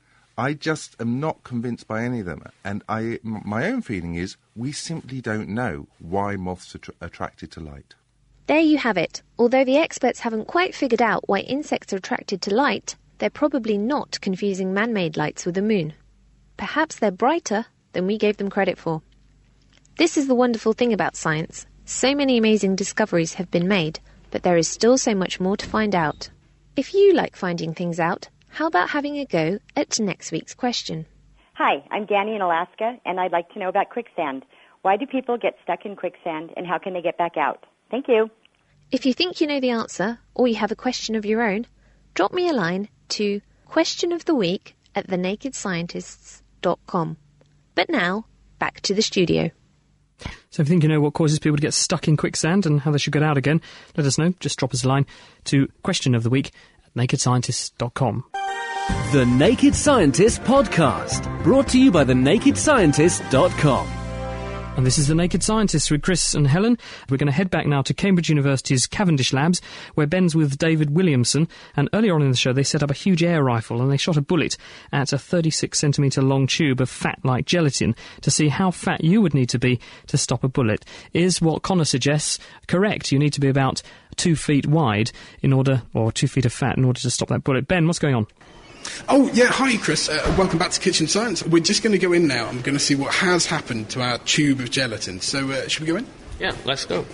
I just am not convinced by any of them. And I, m- my own feeling is we simply don't know why moths are tra- attracted to light. There you have it. Although the experts haven't quite figured out why insects are attracted to light, they're probably not confusing man-made lights with the moon. Perhaps they're brighter than we gave them credit for. This is the wonderful thing about science. So many amazing discoveries have been made, but there is still so much more to find out. If you like finding things out, how about having a go at next week's question? Hi, I'm Danny in Alaska, and I'd like to know about quicksand. Why do people get stuck in quicksand, and how can they get back out? Thank you. If you think you know the answer, or you have a question of your own, drop me a line to questionoftheweek at the naked scientists dot com. But now, back to the studio. So if you think you know what causes people to get stuck in quicksand and how they should get out again, let us know. Just drop us a line to questionoftheweek at naked scientists dot com. The Naked Scientist Podcast, brought to you by the naked scientists dot com. And this is The Naked Scientists with Chris and Helen. We're going to head back now to Cambridge University's Cavendish Labs, where Ben's with David Williamson. And earlier on in the show, they set up a huge air rifle and they shot a bullet at a thirty-six centimetre long tube of fat-like gelatin to see how fat you would need to be to stop a bullet. Is what Connor suggests correct? You need to be about two feet wide in order, or two feet of fat in order to stop that bullet. Ben, what's going on? Oh, yeah, hi, Chris. Uh, welcome back to Kitchen Science. We're just going to go in now. I'm going to see what has happened to our tube of gelatin. So, uh, should we go in? Yeah, let's go.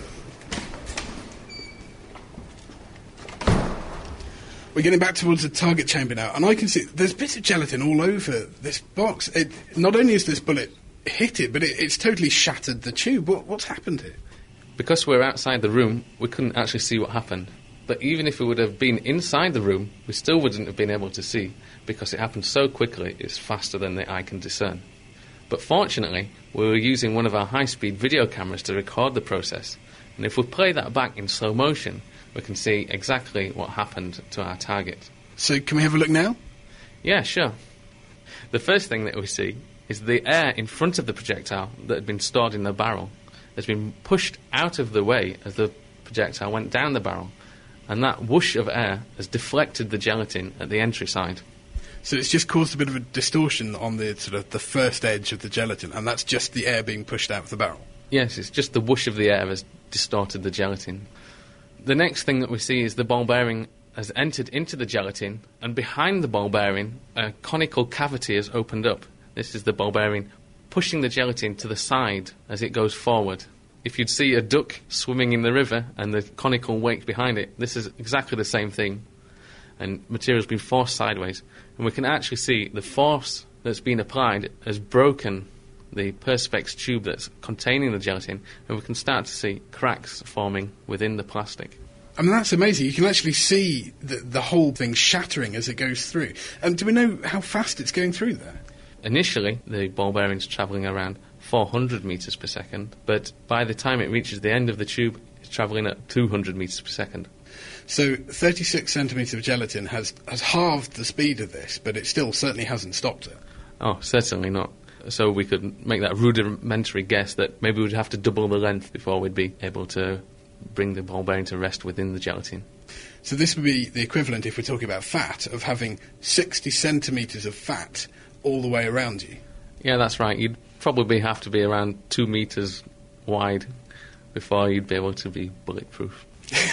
We're getting back towards the target chamber now, and I can see there's bits of gelatin all over this box. It, not only has this bullet hit it, but it, it's totally shattered the tube. What, what's happened here? Because we're outside the room, we couldn't actually see what happened. But even if we would have been inside the room, we still wouldn't have been able to see, because it happened so quickly, it's faster than the eye can discern. But fortunately, we were using one of our high-speed video cameras to record the process, and if we play that back in slow motion, we can see exactly what happened to our target. So can we have a look now? Yeah, sure. The first thing that we see is the air in front of the projectile that had been stored in the barrel has been pushed out of the way as the projectile went down the barrel. And that whoosh of air has deflected the gelatin at the entry side. So it's just caused a bit of a distortion on the sort of the first edge of the gelatin, and that's just the air being pushed out of the barrel? Yes, it's just the whoosh of the air has distorted the gelatin. The next thing that we see is the ball bearing has entered into the gelatin, and behind the ball bearing, a conical cavity has opened up. This is the ball bearing pushing the gelatin to the side as it goes forward. If you'd see a duck swimming in the river and the conical wake behind it, this is exactly the same thing. And material's been forced sideways. And we can actually see the force that's been applied has broken the Perspex tube that's containing the gelatin, and we can start to see cracks forming within the plastic. I mean, that's amazing. You can actually see the, the whole thing shattering as it goes through. Um, do we know how fast it's going through there? Initially, the ball bearing's travelling around four hundred metres per second, but by the time it reaches the end of the tube, it's travelling at two hundred metres per second. So thirty-six centimetres of gelatin has, has halved the speed of this, but it still certainly hasn't stopped it. Oh, certainly not. So we could make that rudimentary guess that maybe we'd have to double the length before we'd be able to bring the ball bearing to rest within the gelatin. So this would be the equivalent, if we're talking about fat, of having sixty centimetres of fat all the way around you. Yeah, that's right. You'd probably have to be around two metres wide before you'd be able to be bulletproof.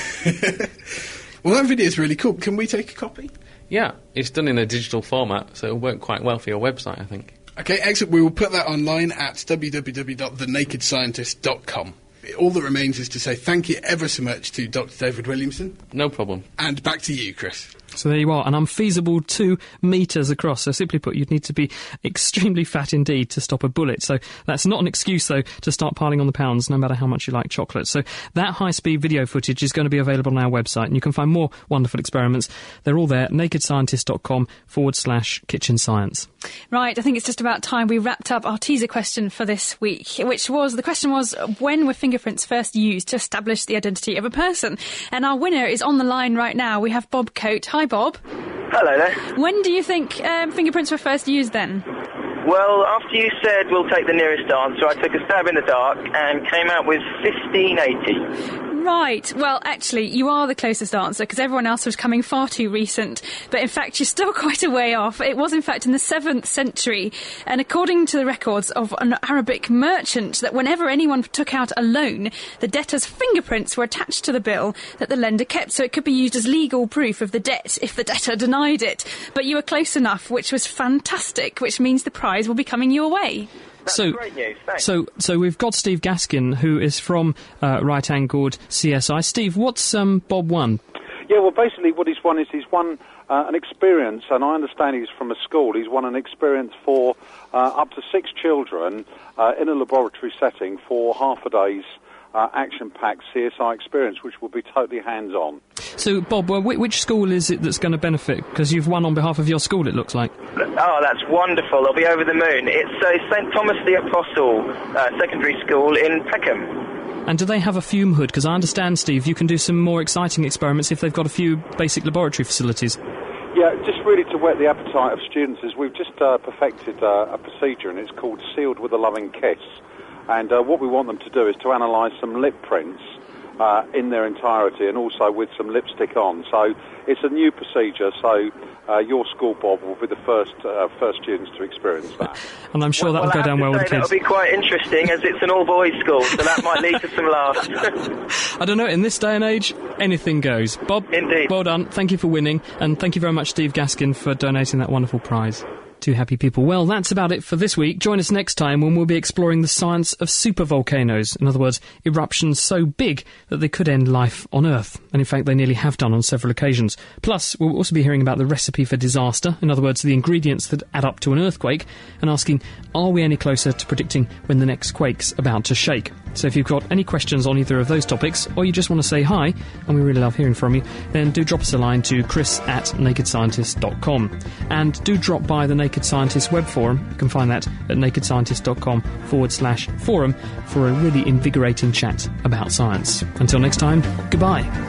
Well, that video is really cool. Can we take a copy? Yeah, it's done in a digital format, so it'll work quite well for your website, I think. Okay, excellent. We will put that online at w w w dot the naked scientist dot com. All that remains is to say thank you ever so much to Doctor David Williamson. No problem. And back to you, Chris. So there you are, an unfeasible two metres across. So simply put, you'd need to be extremely fat indeed to stop a bullet. So that's not an excuse, though, to start piling on the pounds, no matter how much you like chocolate. So that high-speed video footage is going to be available on our website, and you can find more wonderful experiments. They're all there, nakedscientist.com forward slash kitchen science. Right, I think it's just about time we wrapped up our teaser question for this week, which was, the question was, when were fingerprints first used to establish the identity of a person? And our winner is on the line right now. We have Bob Coate. Hi, Bob. Hello there. When do you think um, fingerprints were first used then? Well, after you said we'll take the nearest answer, I took a stab in the dark and came out with fifteen eighty. Right. Well, actually, you are the closest answer, because everyone else was coming far too recent. But in fact, you're still quite a way off. It was, in fact, in the seventh century. And according to the records of an Arabic merchant, that whenever anyone took out a loan, the debtor's fingerprints were attached to the bill that the lender kept, so it could be used as legal proof of the debt if the debtor denied it. But you were close enough, which was fantastic, which means the prize will be coming your way. That's so, great news, thanks. So, so we've got Steve Gaskin, who is from uh, Right Angled C S I. Steve, what's um, Bob won? Yeah, well, basically what he's won is he's won uh, an experience, and I understand he's from a school. He's won an experience for uh, up to six children uh, in a laboratory setting for half a day's uh, action-packed C S I experience, which will be totally hands-on. So, Bob, well, which school is it that's going to benefit? Because you've won on behalf of your school, it looks like. Oh, that's wonderful. They'll be over the moon. It's uh, Saint Thomas the Apostle uh, Secondary School in Peckham. And do they have a fume hood? Because I understand, Steve, you can do some more exciting experiments if they've got a few basic laboratory facilities. Yeah, just really to whet the appetite of students, is we've just uh, perfected uh, a procedure, and it's called Sealed with a Loving Kiss. And uh, what we want them to do is to analyse some lip prints uh, in their entirety, and also with some lipstick on. So it's a new procedure, so uh, your school, Bob, will be the first uh, first students to experience that. And I'm sure well, that'll well, go down well with the kids. That'll be quite interesting, as it's an all-boys school, so that might lead to some laughs. I don't know, in this day and age, anything goes. Bob, Indeed. Well done, thank you for winning, and thank you very much, Steve Gaskin, for donating that wonderful prize. Two happy people. Well, that's about it for this week. Join us next time when we'll be exploring the science of supervolcanoes. In other words, eruptions so big that they could end life on Earth. And in fact, they nearly have done on several occasions. Plus, we'll also be hearing about the recipe for disaster. In other words, the ingredients that add up to an earthquake. And asking, are we any closer to predicting when the next quake's about to shake? So if you've got any questions on either of those topics, or you just want to say hi, and we really love hearing from you, then do drop us a line to chris at naked scientist dot com. And do drop by the Naked Scientist web forum. You can find that at nakedscientist.com forward slash forum for a really invigorating chat about science. Until next time, goodbye.